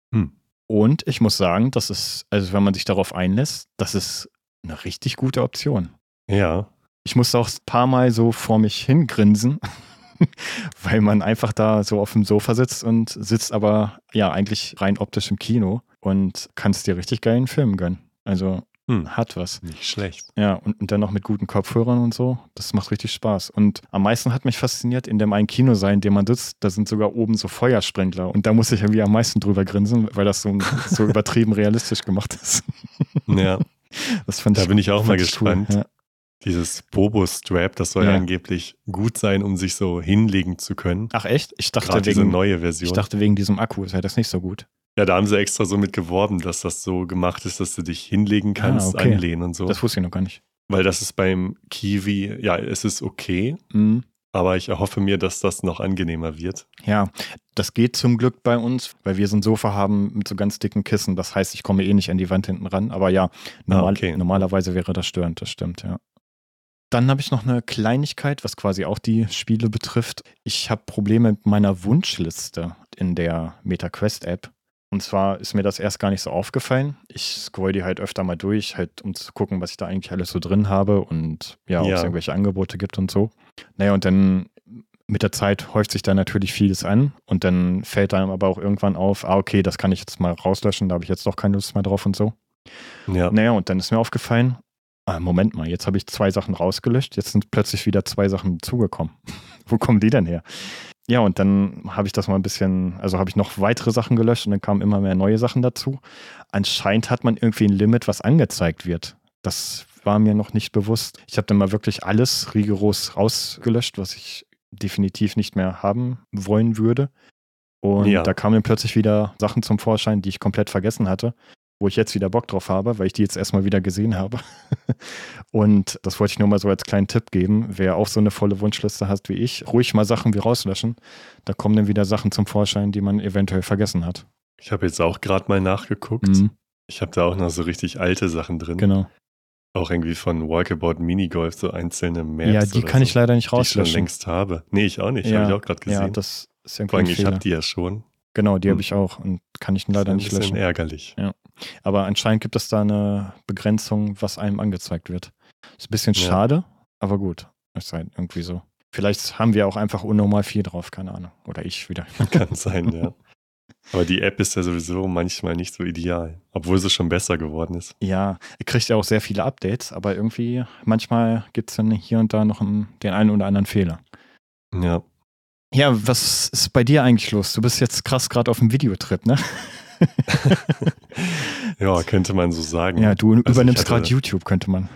Und ich muss sagen, das ist, also wenn man sich darauf einlässt, das ist eine richtig gute Option. Ja. Ich musste auch ein paar Mal so vor mich hingrinsen, weil man einfach da so auf dem Sofa sitzt und sitzt aber ja eigentlich rein optisch im Kino und kannst dir richtig geilen Film gönnen. Also hat was. Nicht schlecht. Ja, und dann noch mit guten Kopfhörern und so. Das macht richtig Spaß. Und am meisten hat mich fasziniert, in dem einen Kinosaal, in dem man sitzt, da sind sogar oben so Feuersprengler. Und da muss ich irgendwie am meisten drüber grinsen, weil das so übertrieben realistisch gemacht ist. Ja. Da bin ich auch mal gespannt. Cool. Ja. Dieses Bobo-Strap, das soll ja angeblich gut sein, um sich so hinlegen zu können. Ach echt? Ich dachte diese neue Version. Ich dachte wegen diesem Akku sei das nicht so gut. Ja, da haben sie extra so mit geworben, dass das so gemacht ist, dass du dich hinlegen kannst, anlehnen und so. Das wusste ich noch gar nicht. Weil das ist beim Kiwi, es ist okay, aber ich erhoffe mir, dass das noch angenehmer wird. Ja, das geht zum Glück bei uns, weil wir so ein Sofa haben mit so ganz dicken Kissen. Das heißt, ich komme nicht an die Wand hinten ran. Aber ja, normalerweise wäre das störend, das stimmt, ja. Dann habe ich noch eine Kleinigkeit, was quasi auch die Spiele betrifft. Ich habe Probleme mit meiner Wunschliste in der MetaQuest-App. Und zwar ist mir das erst gar nicht so aufgefallen. Ich scroll die halt öfter mal durch, halt um zu gucken, was ich da eigentlich alles so drin habe und ja, ob es irgendwelche Angebote gibt und so. Naja, und dann mit der Zeit häuft sich da natürlich vieles an und dann fällt einem aber auch irgendwann auf, okay, das kann ich jetzt mal rauslöschen, da habe ich jetzt doch keine Lust mehr drauf und so. Ja. Naja, und dann ist mir aufgefallen, Moment mal, jetzt habe ich 2 Sachen rausgelöscht, jetzt sind plötzlich wieder 2 Sachen dazugekommen. Wo kommen die denn her? Ja, und dann habe ich das mal ein bisschen, also habe ich noch weitere Sachen gelöscht und dann kamen immer mehr neue Sachen dazu. Anscheinend hat man irgendwie ein Limit, was angezeigt wird. Das war mir noch nicht bewusst. Ich habe dann mal wirklich alles rigoros rausgelöscht, was ich definitiv nicht mehr haben wollen würde. Und da kamen dann plötzlich wieder Sachen zum Vorschein, die ich komplett vergessen hatte, wo ich jetzt wieder Bock drauf habe, weil ich die jetzt erstmal wieder gesehen habe. Und das wollte ich nur mal so als kleinen Tipp geben. Wer auch so eine volle Wunschliste hat wie ich, ruhig mal Sachen wie rauslöschen. Da kommen dann wieder Sachen zum Vorschein, die man eventuell vergessen hat. Ich habe jetzt auch gerade mal nachgeguckt. Ich habe da auch noch so richtig alte Sachen drin. Genau. Auch irgendwie von Walkabout Minigolf, so einzelne Maps. Ja, die kann ich leider nicht rauslöschen. Die ich schon längst habe. Nee, ich auch nicht. Habe ich auch gerade gesehen. Ja, das ist irgendwie vor allem, ich habe die ja schon. Genau, die habe ich auch und kann ich leider nicht löschen. Das ist ein bisschen ärgerlich. Ja. Aber anscheinend gibt es da eine Begrenzung, was einem angezeigt wird. Ist ein bisschen schade, aber gut. Ist halt irgendwie so. Vielleicht haben wir auch einfach unnormal viel drauf, keine Ahnung. Oder ich wieder. Kann sein, ja. Aber die App ist ja sowieso manchmal nicht so ideal, obwohl sie schon besser geworden ist. Ja, ihr kriegt ja auch sehr viele Updates, aber irgendwie manchmal gibt es dann hier und da noch den einen oder anderen Fehler. Ja. Ja, was ist bei dir eigentlich los? Du bist jetzt krass gerade auf dem Videotrip, ne? Ja, könnte man so sagen. Ja, du übernimmst gerade YouTube, könnte man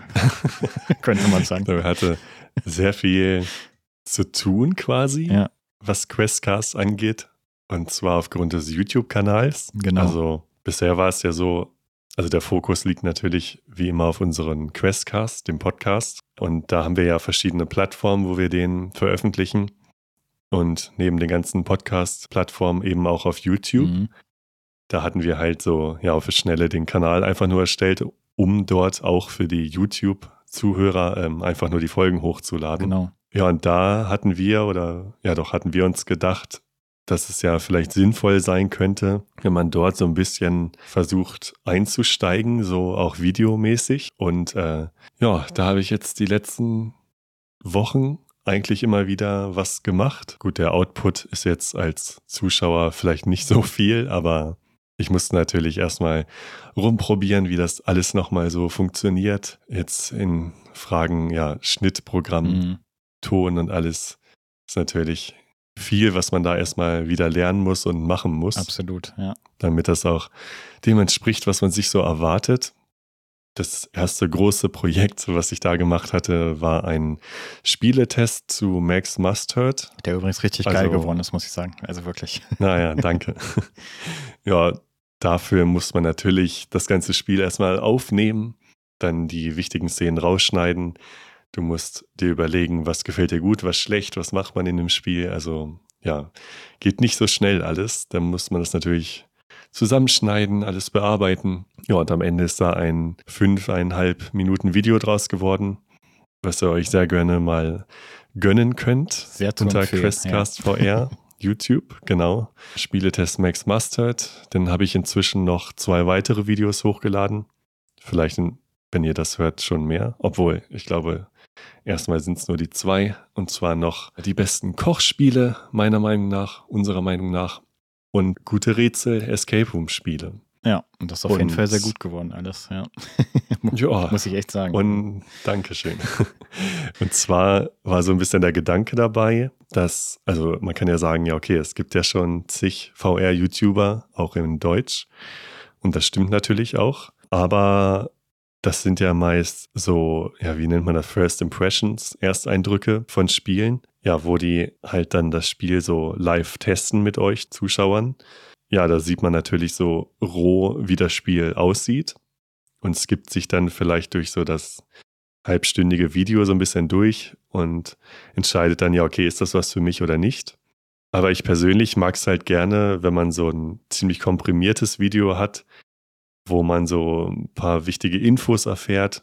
sagen. Ich hatte sehr viel zu tun quasi, was Questcast angeht. Und zwar aufgrund des YouTube-Kanals. Genau. Also bisher war es ja so, also der Fokus liegt natürlich wie immer auf unseren Questcast, dem Podcast. Und da haben wir ja verschiedene Plattformen, wo wir den veröffentlichen. Und neben den ganzen Podcast-Plattformen eben auch auf YouTube. Da hatten wir halt so, auf das Schnelle den Kanal einfach nur erstellt, um dort auch für die YouTube-Zuhörer einfach nur die Folgen hochzuladen. Genau. Ja, und da hatten wir uns gedacht, dass es ja vielleicht sinnvoll sein könnte, wenn man dort so ein bisschen versucht einzusteigen, so auch videomäßig. Und da habe ich jetzt die letzten Wochen eigentlich immer wieder was gemacht. Gut, der Output ist jetzt als Zuschauer vielleicht nicht so viel, aber ich musste natürlich erstmal rumprobieren, wie das alles nochmal so funktioniert. Jetzt in Fragen, Schnittprogramm, Ton und alles ist natürlich viel, was man da erstmal wieder lernen muss und machen muss. Absolut, ja. Damit das auch dem entspricht, was man sich so erwartet. Das erste große Projekt, was ich da gemacht hatte, war ein Spieletest zu Max Mustard. Der übrigens richtig geil geworden ist, muss ich sagen. Also wirklich. Naja, danke. Ja, dafür muss man natürlich das ganze Spiel erstmal aufnehmen, dann die wichtigen Szenen rausschneiden. Du musst dir überlegen, was gefällt dir gut, was schlecht, was macht man in dem Spiel. Also geht nicht so schnell alles. Dann muss man das natürlich zusammenschneiden, alles bearbeiten. Ja, und am Ende ist da ein 5,5 Minuten Video draus geworden, was ihr euch sehr gerne mal gönnen könnt. Sehr zu unter empfehlen, Questcast VR, YouTube, genau. Spieletest Max Mustard. Dann habe ich inzwischen noch 2 weitere Videos hochgeladen. Vielleicht, wenn ihr das hört, schon mehr. Obwohl, ich glaube, erstmal sind es nur die 2. Und zwar noch die besten Kochspiele, unserer Meinung nach. Und gute Rätsel, Escape Room Spiele. Ja, und das ist auf jeden Fall sehr gut geworden alles, ja. Muss ich echt sagen. Und Dankeschön. Und zwar war so ein bisschen der Gedanke dabei, dass, also man kann ja sagen, es gibt ja schon zig VR-YouTuber, auch in Deutsch. Und das stimmt natürlich auch. Aber das sind ja meist so, wie nennt man das, First Impressions, Ersteindrücke von Spielen. Ja, wo die halt dann das Spiel so live testen mit euch Zuschauern. Ja, da sieht man natürlich so roh, wie das Spiel aussieht und skippt sich dann vielleicht durch so das halbstündige Video so ein bisschen durch und entscheidet dann, ist das was für mich oder nicht. Aber ich persönlich mag es halt gerne, wenn man so ein ziemlich komprimiertes Video hat, wo man so ein paar wichtige Infos erfährt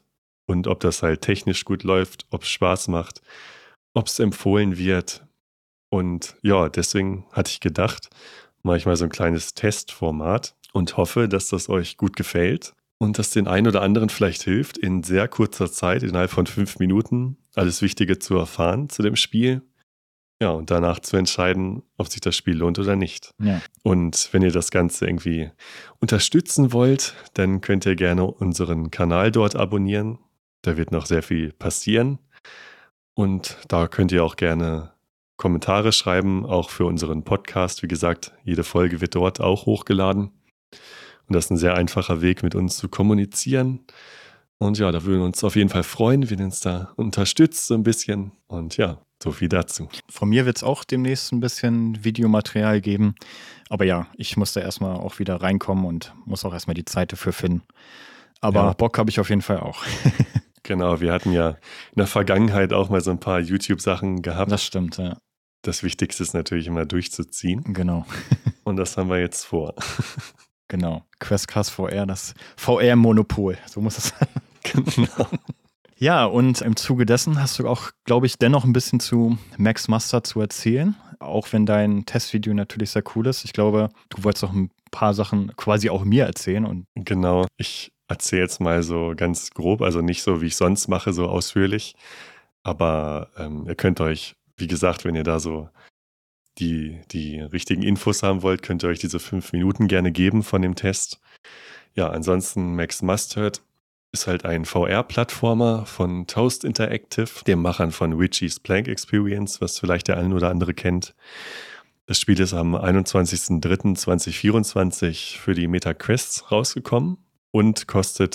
und ob das halt technisch gut läuft, ob es Spaß macht, ob es empfohlen wird. Und ja, deswegen hatte ich gedacht, mache ich mal so ein kleines Testformat und hoffe, dass das euch gut gefällt und das den einen oder anderen vielleicht hilft, in sehr kurzer Zeit, innerhalb von 5 Minuten, alles Wichtige zu erfahren zu dem Spiel. Ja, und danach zu entscheiden, ob sich das Spiel lohnt oder nicht. Ja. Und wenn ihr das Ganze irgendwie unterstützen wollt, dann könnt ihr gerne unseren Kanal dort abonnieren. Da wird noch sehr viel passieren. Und da könnt ihr auch gerne Kommentare schreiben, auch für unseren Podcast. Wie gesagt, jede Folge wird dort auch hochgeladen. Und das ist ein sehr einfacher Weg, mit uns zu kommunizieren. Und ja, da würden wir uns auf jeden Fall freuen, wenn ihr uns da unterstützt so ein bisschen. Und ja, so viel dazu. Von mir wird es auch demnächst ein bisschen Videomaterial geben. Aber ja, ich muss da erstmal auch wieder reinkommen und muss auch erstmal die Zeit dafür finden. Aber ja, Bock habe ich auf jeden Fall auch. Genau, wir hatten ja in der Vergangenheit auch mal so ein paar YouTube-Sachen gehabt. Das stimmt, ja. Das Wichtigste ist natürlich immer durchzuziehen. Genau. Und das haben wir jetzt vor. Genau. Questcast VR, das VR-Monopol. So muss es sein. Genau. Ja, und im Zuge dessen hast du auch, glaube ich, dennoch ein bisschen zu Max Muster zu erzählen. Auch wenn dein Testvideo natürlich sehr cool ist. Ich glaube, du wolltest auch ein paar Sachen quasi auch mir erzählen. Und genau, ich erzähle jetzt mal so ganz grob, also nicht so, wie ich sonst mache, so ausführlich. Aber ihr könnt euch, wie gesagt, wenn ihr da so die richtigen Infos haben wollt, könnt ihr euch diese 5 Minuten gerne geben von dem Test. Ja, ansonsten Max Mustard ist halt ein VR-Plattformer von Toast Interactive, den Machern von Richie's Plank Experience, was vielleicht der eine oder andere kennt. Das Spiel ist am 21.03.2024 für die MetaQuest rausgekommen und kostet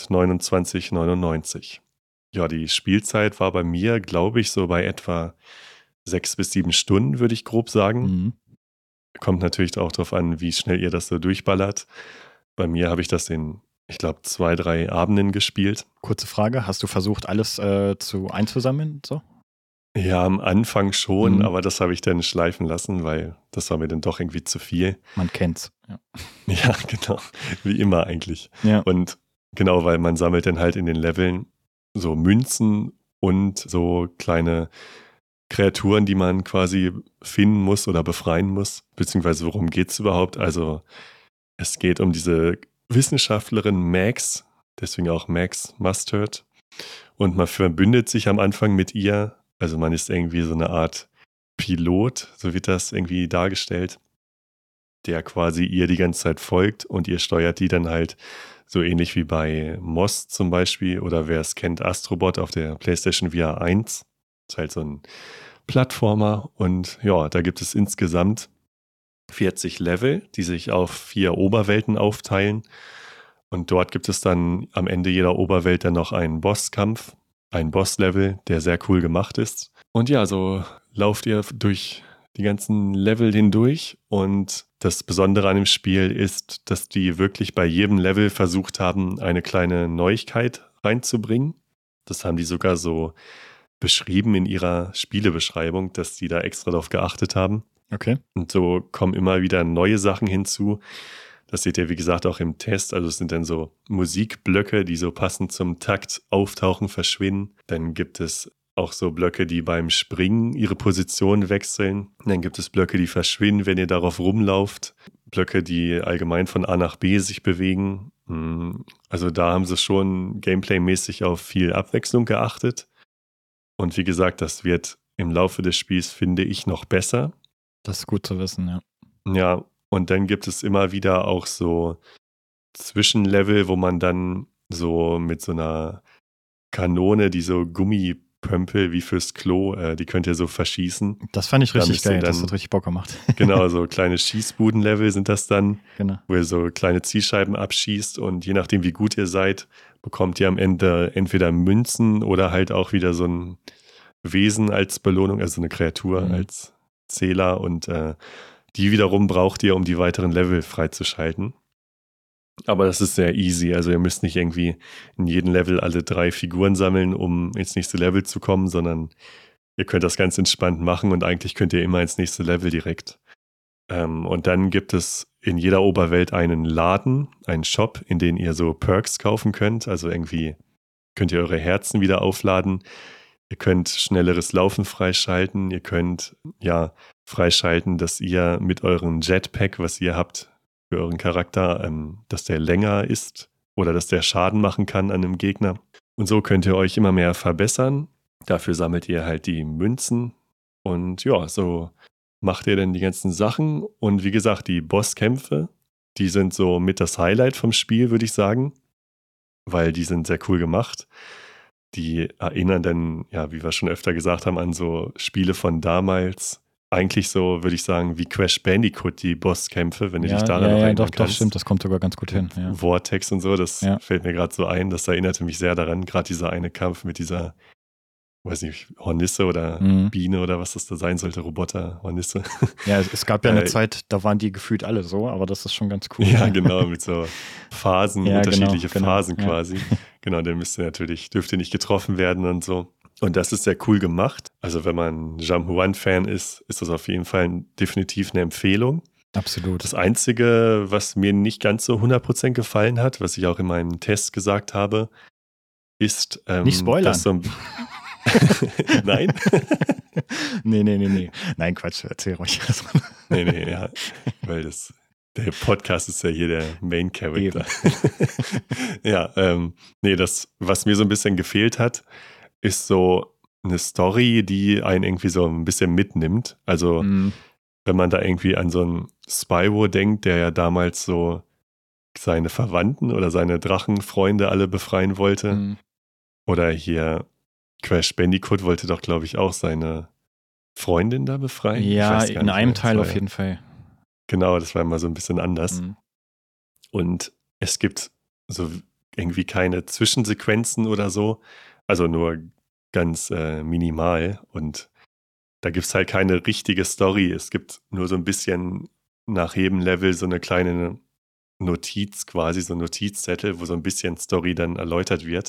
29,99. Ja, die Spielzeit war bei mir, glaube ich, so bei etwa 6 bis 7 Stunden, würde ich grob sagen. Mhm. Kommt natürlich auch darauf an, wie schnell ihr das so durchballert. Bei mir habe ich das in, ich glaube, 2, 3 Abenden gespielt. Kurze Frage, hast du versucht, alles einzusammeln? So? Ja, am Anfang schon, aber das habe ich dann schleifen lassen, weil das war mir dann doch irgendwie zu viel. Man kennt's. Ja, ja, genau. Wie immer eigentlich. Ja. Und genau, weil man sammelt dann halt in den Leveln so Münzen und so kleine Kreaturen, die man quasi finden muss oder befreien muss. Beziehungsweise worum geht es überhaupt? Also es geht um diese Wissenschaftlerin Max, deswegen auch Max Mustard. Und man verbündet sich am Anfang mit ihr. Also man ist irgendwie so eine Art Pilot, so wird das irgendwie dargestellt, der quasi ihr die ganze Zeit folgt und ihr steuert die dann halt so ähnlich wie bei Moss zum Beispiel oder wer es kennt, Astrobot auf der PlayStation VR 1. Das ist halt so ein Plattformer und ja, da gibt es insgesamt 40 Level, die sich auf 4 Oberwelten aufteilen und dort gibt es dann am Ende jeder Oberwelt dann noch einen Bosskampf, ein Bosslevel, der sehr cool gemacht ist. Und ja, so lauft ihr durch die ganzen Level hindurch und das Besondere an dem Spiel ist, dass die wirklich bei jedem Level versucht haben, eine kleine Neuigkeit reinzubringen. Das haben die sogar so beschrieben in ihrer Spielebeschreibung, dass die da extra drauf geachtet haben. Okay. Und so kommen immer wieder neue Sachen hinzu. Das seht ihr, wie gesagt, auch im Test. Also es sind dann so Musikblöcke, die so passend zum Takt auftauchen, verschwinden. Dann gibt es auch so Blöcke, die beim Springen ihre Position wechseln. Dann gibt es Blöcke, die verschwinden, wenn ihr darauf rumlauft. Blöcke, die allgemein von A nach B sich bewegen. Also da haben sie schon gameplaymäßig auf viel Abwechslung geachtet. Und wie gesagt, das wird im Laufe des Spiels, finde ich, noch besser. Das ist gut zu wissen, ja. Ja, und dann gibt es immer wieder auch so Zwischenlevel, wo man dann so mit so einer Kanone, die so Gummipömpel wie fürs Klo, die könnt ihr so verschießen. Das fand ich richtig geil, das hat richtig Bock gemacht. Genau, so kleine Schießbudenlevel sind das dann, genau, wo ihr so kleine Zielscheiben abschießt und je nachdem, wie gut ihr seid, bekommt ihr am Ende entweder Münzen oder halt auch wieder so ein Wesen als Belohnung, also eine Kreatur als Zähler und die wiederum braucht ihr, um die weiteren Level freizuschalten. Aber das ist sehr easy, also ihr müsst nicht irgendwie in jedem Level alle 3 Figuren sammeln, um ins nächste Level zu kommen, sondern ihr könnt das ganz entspannt machen und eigentlich könnt ihr immer ins nächste Level direkt. Und dann gibt es in jeder Oberwelt einen Laden, einen Shop, in den ihr so Perks kaufen könnt, also irgendwie könnt ihr eure Herzen wieder aufladen. Ihr könnt schnelleres Laufen freischalten. Ihr könnt freischalten, dass ihr mit eurem Jetpack, was ihr habt für euren Charakter, dass der länger ist oder dass der Schaden machen kann an einem Gegner. Und so könnt ihr euch immer mehr verbessern. Dafür sammelt ihr halt die Münzen. Und ja, so macht ihr dann die ganzen Sachen. Und wie gesagt, die Bosskämpfe, die sind so mit das Highlight vom Spiel, würde ich sagen. Weil die sind sehr cool gemacht. Die erinnern dann, ja, wie wir schon öfter gesagt haben, an so Spiele von damals. Eigentlich so, würde ich sagen, wie Crash Bandicoot, die Bosskämpfe, wenn du dich daran noch erinnern kannst. Doch, stimmt, das kommt sogar ganz gut hin. Ja. Vortex und so, das fällt mir gerade so ein. Das erinnerte mich sehr daran, gerade dieser eine Kampf mit dieser, weiß nicht, Hornisse oder Biene oder was das da sein sollte, Roboter, Hornisse. Ja, es gab ja eine Zeit, da waren die gefühlt alle so, aber das ist schon ganz cool. Ja, genau, mit so Phasen, unterschiedliche Phasen quasi. Genau, dann dürft ihr nicht getroffen werden und so. Und das ist sehr cool gemacht. Also wenn man Jump One-Fan ist, ist das auf jeden Fall definitiv eine Empfehlung. Absolut. Das Einzige, was mir nicht ganz so 100% gefallen hat, was ich auch in meinem Test gesagt habe, ist... nicht spoilern. Nein? Nee. Nein, Quatsch, erzähl ruhig. Nee, ja. Weil der Podcast ist ja hier der Main Character. Das, was mir so ein bisschen gefehlt hat, ist so eine Story, die einen irgendwie so ein bisschen mitnimmt. Also, wenn man da irgendwie an so einen Spyro denkt, der ja damals so seine Verwandten oder seine Drachenfreunde alle befreien wollte. Oder hier Crash Bandicoot wollte doch, glaube ich, auch seine Freundin da befreien. Ja, in einem Teil auf jeden Fall. Genau, das war immer so ein bisschen anders. Und es gibt so irgendwie keine Zwischensequenzen oder so. Also nur ganz minimal. Und da gibt es halt keine richtige Story. Es gibt nur so ein bisschen nach jedem Level so eine kleine Notiz quasi, so ein Notizzettel, wo so ein bisschen Story dann erläutert wird.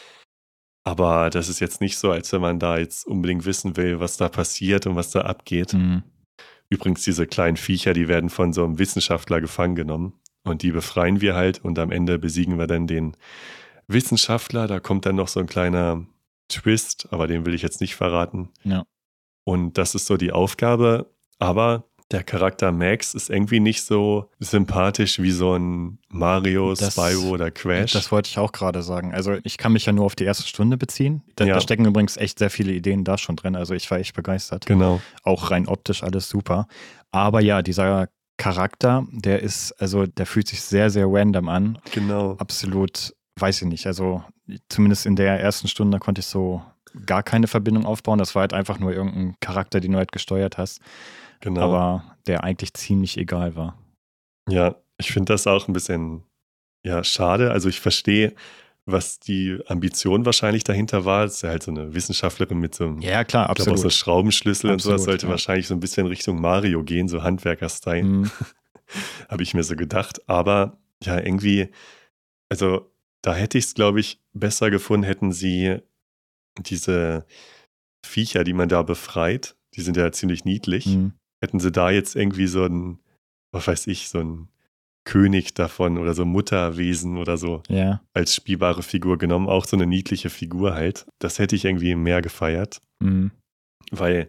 Aber das ist jetzt nicht so, als wenn man da jetzt unbedingt wissen will, was da passiert und was da abgeht. Übrigens, diese kleinen Viecher, die werden von so einem Wissenschaftler gefangen genommen. Und die befreien wir halt. Und am Ende besiegen wir dann den Wissenschaftler. Da kommt dann noch so ein kleiner Twist, aber den will ich jetzt nicht verraten. Ja. Und das ist so die Aufgabe. Aber der Charakter Max ist irgendwie nicht so sympathisch wie so ein Mario, Spyro oder Crash. Das wollte ich auch gerade sagen. Also ich kann mich ja nur auf die erste Stunde beziehen. Da stecken übrigens echt sehr viele Ideen da schon drin. Also ich war echt begeistert. Genau. Auch rein optisch alles super. Aber ja, dieser Charakter, der fühlt sich sehr, sehr random an. Genau. Absolut, weiß ich nicht. Also zumindest in der ersten Stunde konnte ich so gar keine Verbindung aufbauen. Das war halt einfach nur irgendein Charakter, den du halt gesteuert hast. Genau. Aber der eigentlich ziemlich egal war. Ja, ich finde das auch ein bisschen schade. Also ich verstehe, was die Ambition wahrscheinlich dahinter war. Das ist ja halt so eine Wissenschaftlerin mit so einem, ja, klar, absolut. Ich glaube auch so Schraubenschlüssel und sowas sollte wahrscheinlich so ein bisschen Richtung Mario gehen, so Handwerker-Style. Habe ich mir so gedacht. Aber ja, irgendwie, also da hätte ich es, glaube ich, besser gefunden, hätten sie diese Viecher, die man da befreit, die sind ja ziemlich niedlich. Hätten sie da jetzt irgendwie so ein, was weiß ich, so ein König davon oder so Mutterwesen oder so als spielbare Figur genommen, auch so eine niedliche Figur halt. Das hätte ich irgendwie mehr gefeiert. Weil,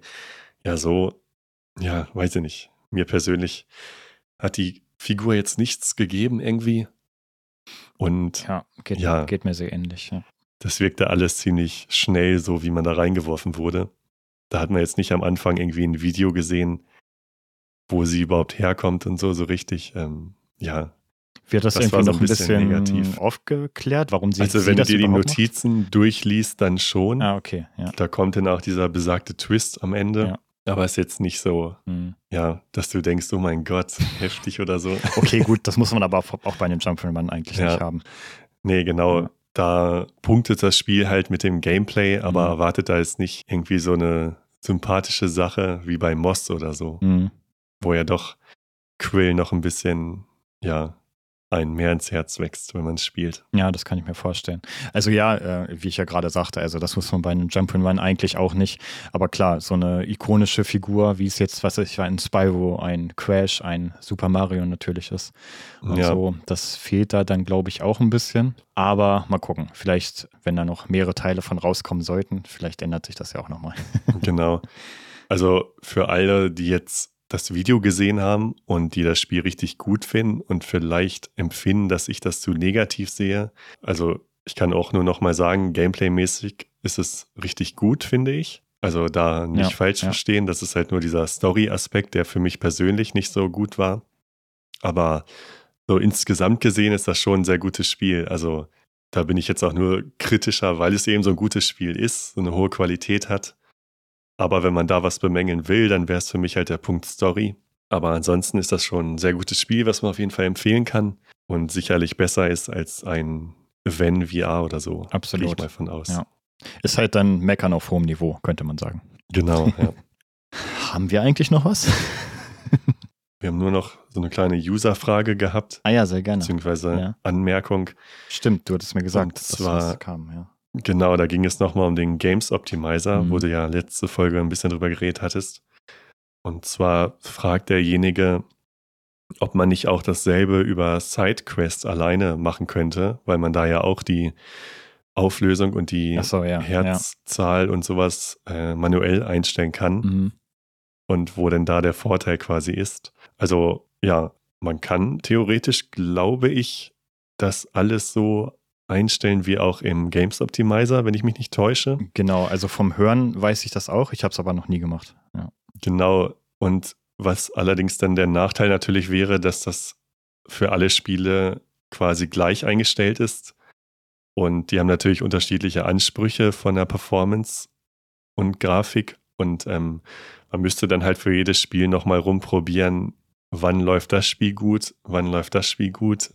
weiß ich nicht. Mir persönlich hat die Figur jetzt nichts gegeben irgendwie. Und geht mir sehr ähnlich. Ja. Das wirkte alles ziemlich schnell, so wie man da reingeworfen wurde. Da hat man jetzt nicht am Anfang irgendwie ein Video gesehen, wo sie überhaupt herkommt und so richtig, Wird das irgendwie noch ein bisschen negativ aufgeklärt, warum sie Also wenn du dir die Notizen durchliest, dann schon. Ah, okay. Ja. Da kommt dann auch dieser besagte Twist am Ende. Ja. Aber es ist jetzt nicht so, dass du denkst, oh mein Gott, heftig oder so. Okay, gut, das muss man aber auch bei einem Jump'n'Run eigentlich nicht haben. Nee, genau. Ja. Da punktet das Spiel halt mit dem Gameplay, aber erwartet da jetzt nicht irgendwie so eine sympathische Sache wie bei Moss oder so. Wo ja doch Quill noch ein bisschen, einem mehr ins Herz wächst, wenn man es spielt. Ja, das kann ich mir vorstellen. Also ja, wie ich ja gerade sagte, also das muss man bei einem Jump'n'Run eigentlich auch nicht. Aber klar, so eine ikonische Figur, wie es jetzt, was weiß ich, ein Spyro, ein Crash, ein Super Mario natürlich ist. Und so, das fehlt da dann, glaube ich, auch ein bisschen. Aber mal gucken, vielleicht, wenn da noch mehrere Teile von rauskommen sollten, vielleicht ändert sich das ja auch nochmal. Genau. Also für alle, die jetzt das Video gesehen haben und die das Spiel richtig gut finden und vielleicht empfinden, dass ich das zu negativ sehe. Also ich kann auch nur noch mal sagen, gameplaymäßig ist es richtig gut, finde ich. Also da nicht falsch verstehen, das ist halt nur dieser Story-Aspekt, der für mich persönlich nicht so gut war. Aber so insgesamt gesehen ist das schon ein sehr gutes Spiel. Also da bin ich jetzt auch nur kritischer, weil es eben so ein gutes Spiel ist, so eine hohe Qualität hat. Aber wenn man da was bemängeln will, dann wäre es für mich halt der Punkt Story. Aber ansonsten ist das schon ein sehr gutes Spiel, was man auf jeden Fall empfehlen kann und sicherlich besser ist als ein Wenn VR oder so. Absolut. Gehe ich mal von aus. Ja. Ist halt dann Meckern auf hohem Niveau, könnte man sagen. Genau, ja. Haben wir eigentlich noch was? Wir haben nur noch so eine kleine User-Frage gehabt. Ah ja, sehr gerne. Beziehungsweise Anmerkung. Stimmt, du hattest mir gesagt, dass das kam, ja. Genau, da ging es nochmal um den Games Optimizer, wo du ja letzte Folge ein bisschen drüber geredet hattest. Und zwar fragt derjenige, ob man nicht auch dasselbe über SideQuest alleine machen könnte, weil man da ja auch die Auflösung und die Herzzahl und sowas manuell einstellen kann. Und wo denn da der Vorteil quasi ist. Also ja, man kann theoretisch, glaube ich, das alles so einstellen wie auch im Games Optimizer, wenn ich mich nicht täusche. Genau, also vom Hören weiß ich das auch, ich habe es aber noch nie gemacht. Ja. Genau, und was allerdings dann der Nachteil natürlich wäre, dass das für alle Spiele quasi gleich eingestellt ist und die haben natürlich unterschiedliche Ansprüche von der Performance und Grafik und man müsste dann halt für jedes Spiel nochmal rumprobieren, wann läuft das Spiel gut, wann läuft das Spiel gut.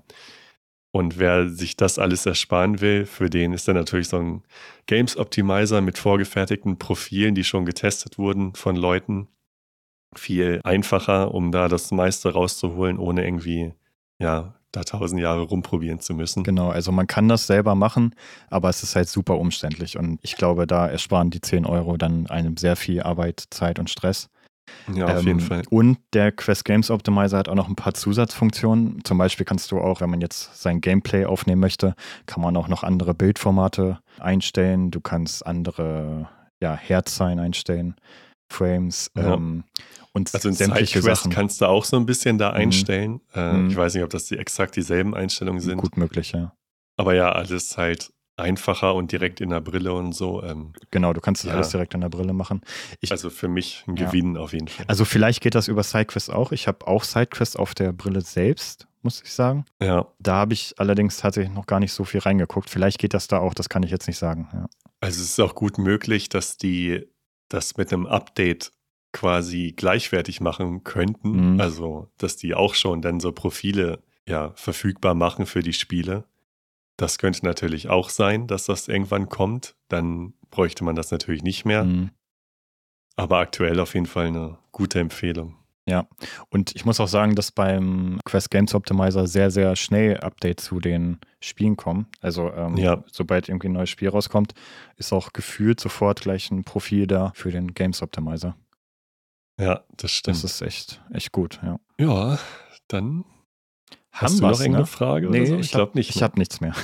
Und wer sich das alles ersparen will, für den ist dann natürlich so ein Games Optimizer mit vorgefertigten Profilen, die schon getestet wurden von Leuten, viel einfacher, um da das meiste rauszuholen, ohne irgendwie, da 1000 Jahre rumprobieren zu müssen. Genau, also man kann das selber machen, aber es ist halt super umständlich und ich glaube, da ersparen die 10 € dann einem sehr viel Arbeit, Zeit und Stress. Ja, auf jeden Fall. Und der Quest Games Optimizer hat auch noch ein paar Zusatzfunktionen. Zum Beispiel kannst du auch, wenn man jetzt sein Gameplay aufnehmen möchte, kann man auch noch andere Bildformate einstellen. Du kannst andere Herzzahlen einstellen, Frames und also in sämtliche SideQuest Sachen. kannst du auch so ein bisschen da einstellen. Ich weiß nicht, ob das exakt dieselben Einstellungen sind. Gut möglich, ja. Aber ja, alles halt einfacher und direkt in der Brille und so. Genau, du kannst das alles direkt in der Brille machen. Also für mich ein Gewinn auf jeden Fall. Also vielleicht geht das über SideQuest auch. Ich habe auch SideQuest auf der Brille selbst, muss ich sagen. Ja. Da habe ich allerdings tatsächlich noch gar nicht so viel reingeguckt. Vielleicht geht das da auch, das kann ich jetzt nicht sagen. Ja. Also es ist auch gut möglich, dass die das mit einem Update quasi gleichwertig machen könnten. Also, dass die auch schon dann so Profile verfügbar machen für die Spiele. Das könnte natürlich auch sein, dass das irgendwann kommt. Dann bräuchte man das natürlich nicht mehr. Aber aktuell auf jeden Fall eine gute Empfehlung. Ja, und ich muss auch sagen, dass beim Quest Games Optimizer sehr, sehr schnell Updates zu den Spielen kommen. Also sobald irgendwie ein neues Spiel rauskommt, ist auch gefühlt sofort gleich ein Profil da für den Games Optimizer. Ja, das stimmt. Das ist echt gut, ja. Ja, dann hast du noch irgendeine Frage? Nee, oder so? ich glaube nicht. Ich habe nichts mehr.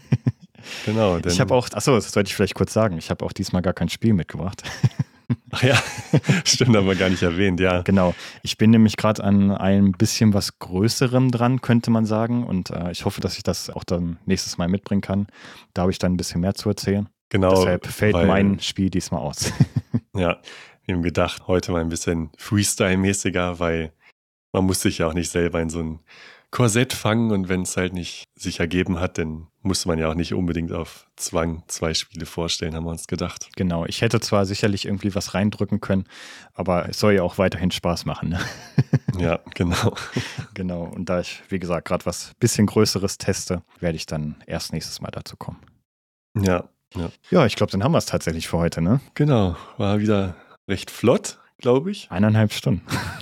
Genau. Ich habe auch, das sollte ich vielleicht kurz sagen, ich habe auch diesmal gar kein Spiel mitgebracht. Ach ja, stimmt, haben wir gar nicht erwähnt, ja. Genau, ich bin nämlich gerade an ein bisschen was Größerem dran, könnte man sagen. Und ich hoffe, dass ich das auch dann nächstes Mal mitbringen kann. Da habe ich dann ein bisschen mehr zu erzählen. Genau. Deshalb fällt mein Spiel diesmal aus. Ja, wir haben gedacht, heute mal ein bisschen Freestyle-mäßiger, weil man muss sich ja auch nicht selber in so ein Korsett fangen und wenn es halt nicht sich ergeben hat, dann muss man ja auch nicht unbedingt auf Zwang 2 Spiele vorstellen, haben wir uns gedacht. Genau, ich hätte zwar sicherlich irgendwie was reindrücken können, aber es soll ja auch weiterhin Spaß machen. Ne? Ja, genau. Genau, und da ich, wie gesagt, gerade was bisschen Größeres teste, werde ich dann erst nächstes Mal dazu kommen. Ja. Ja, ich glaube, dann haben wir es tatsächlich für heute, ne? Genau, war wieder recht flott, glaube ich. 1,5 Stunden.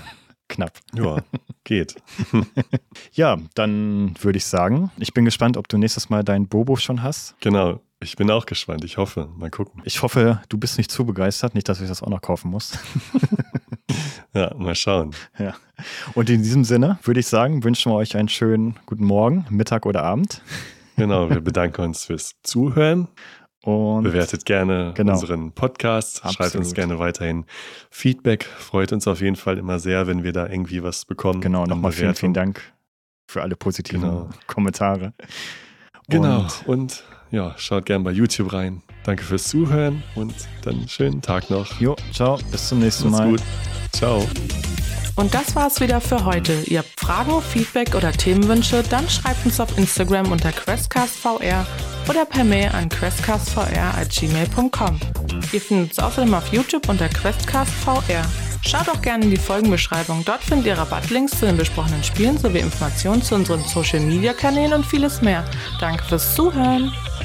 Knapp. Ja, geht. Ja, dann würde ich sagen, ich bin gespannt, ob du nächstes Mal deinen Bobo schon hast. Genau, ich bin auch gespannt. Ich hoffe, mal gucken. Ich hoffe, du bist nicht zu begeistert, nicht, dass ich das auch noch kaufen muss. Ja, mal schauen. Ja. Und in diesem Sinne würde ich sagen, wünschen wir euch einen schönen guten Morgen, Mittag oder Abend. Genau, wir bedanken uns fürs Zuhören. Und bewertet gerne unseren Podcast, schreibt uns gerne weiterhin Feedback, freut uns auf jeden Fall immer sehr, wenn wir da irgendwie was bekommen. Genau, nochmal vielen Dank für alle positiven Kommentare. Genau, und ja, schaut gerne bei YouTube rein. Danke fürs Zuhören und dann schönen Tag noch. Jo, ciao, bis zum nächsten Mal. Macht's gut, ciao. Und das war's wieder für heute. Ihr habt Fragen, Feedback oder Themenwünsche, dann schreibt uns auf Instagram unter QuestCastVR oder per Mail an questcastvr@gmail.com. Ihr findet uns außerdem auf YouTube unter QuestCastVR. Schaut auch gerne in die Folgenbeschreibung. Dort findet ihr Rabattlinks zu den besprochenen Spielen sowie Informationen zu unseren Social-Media-Kanälen und vieles mehr. Danke fürs Zuhören.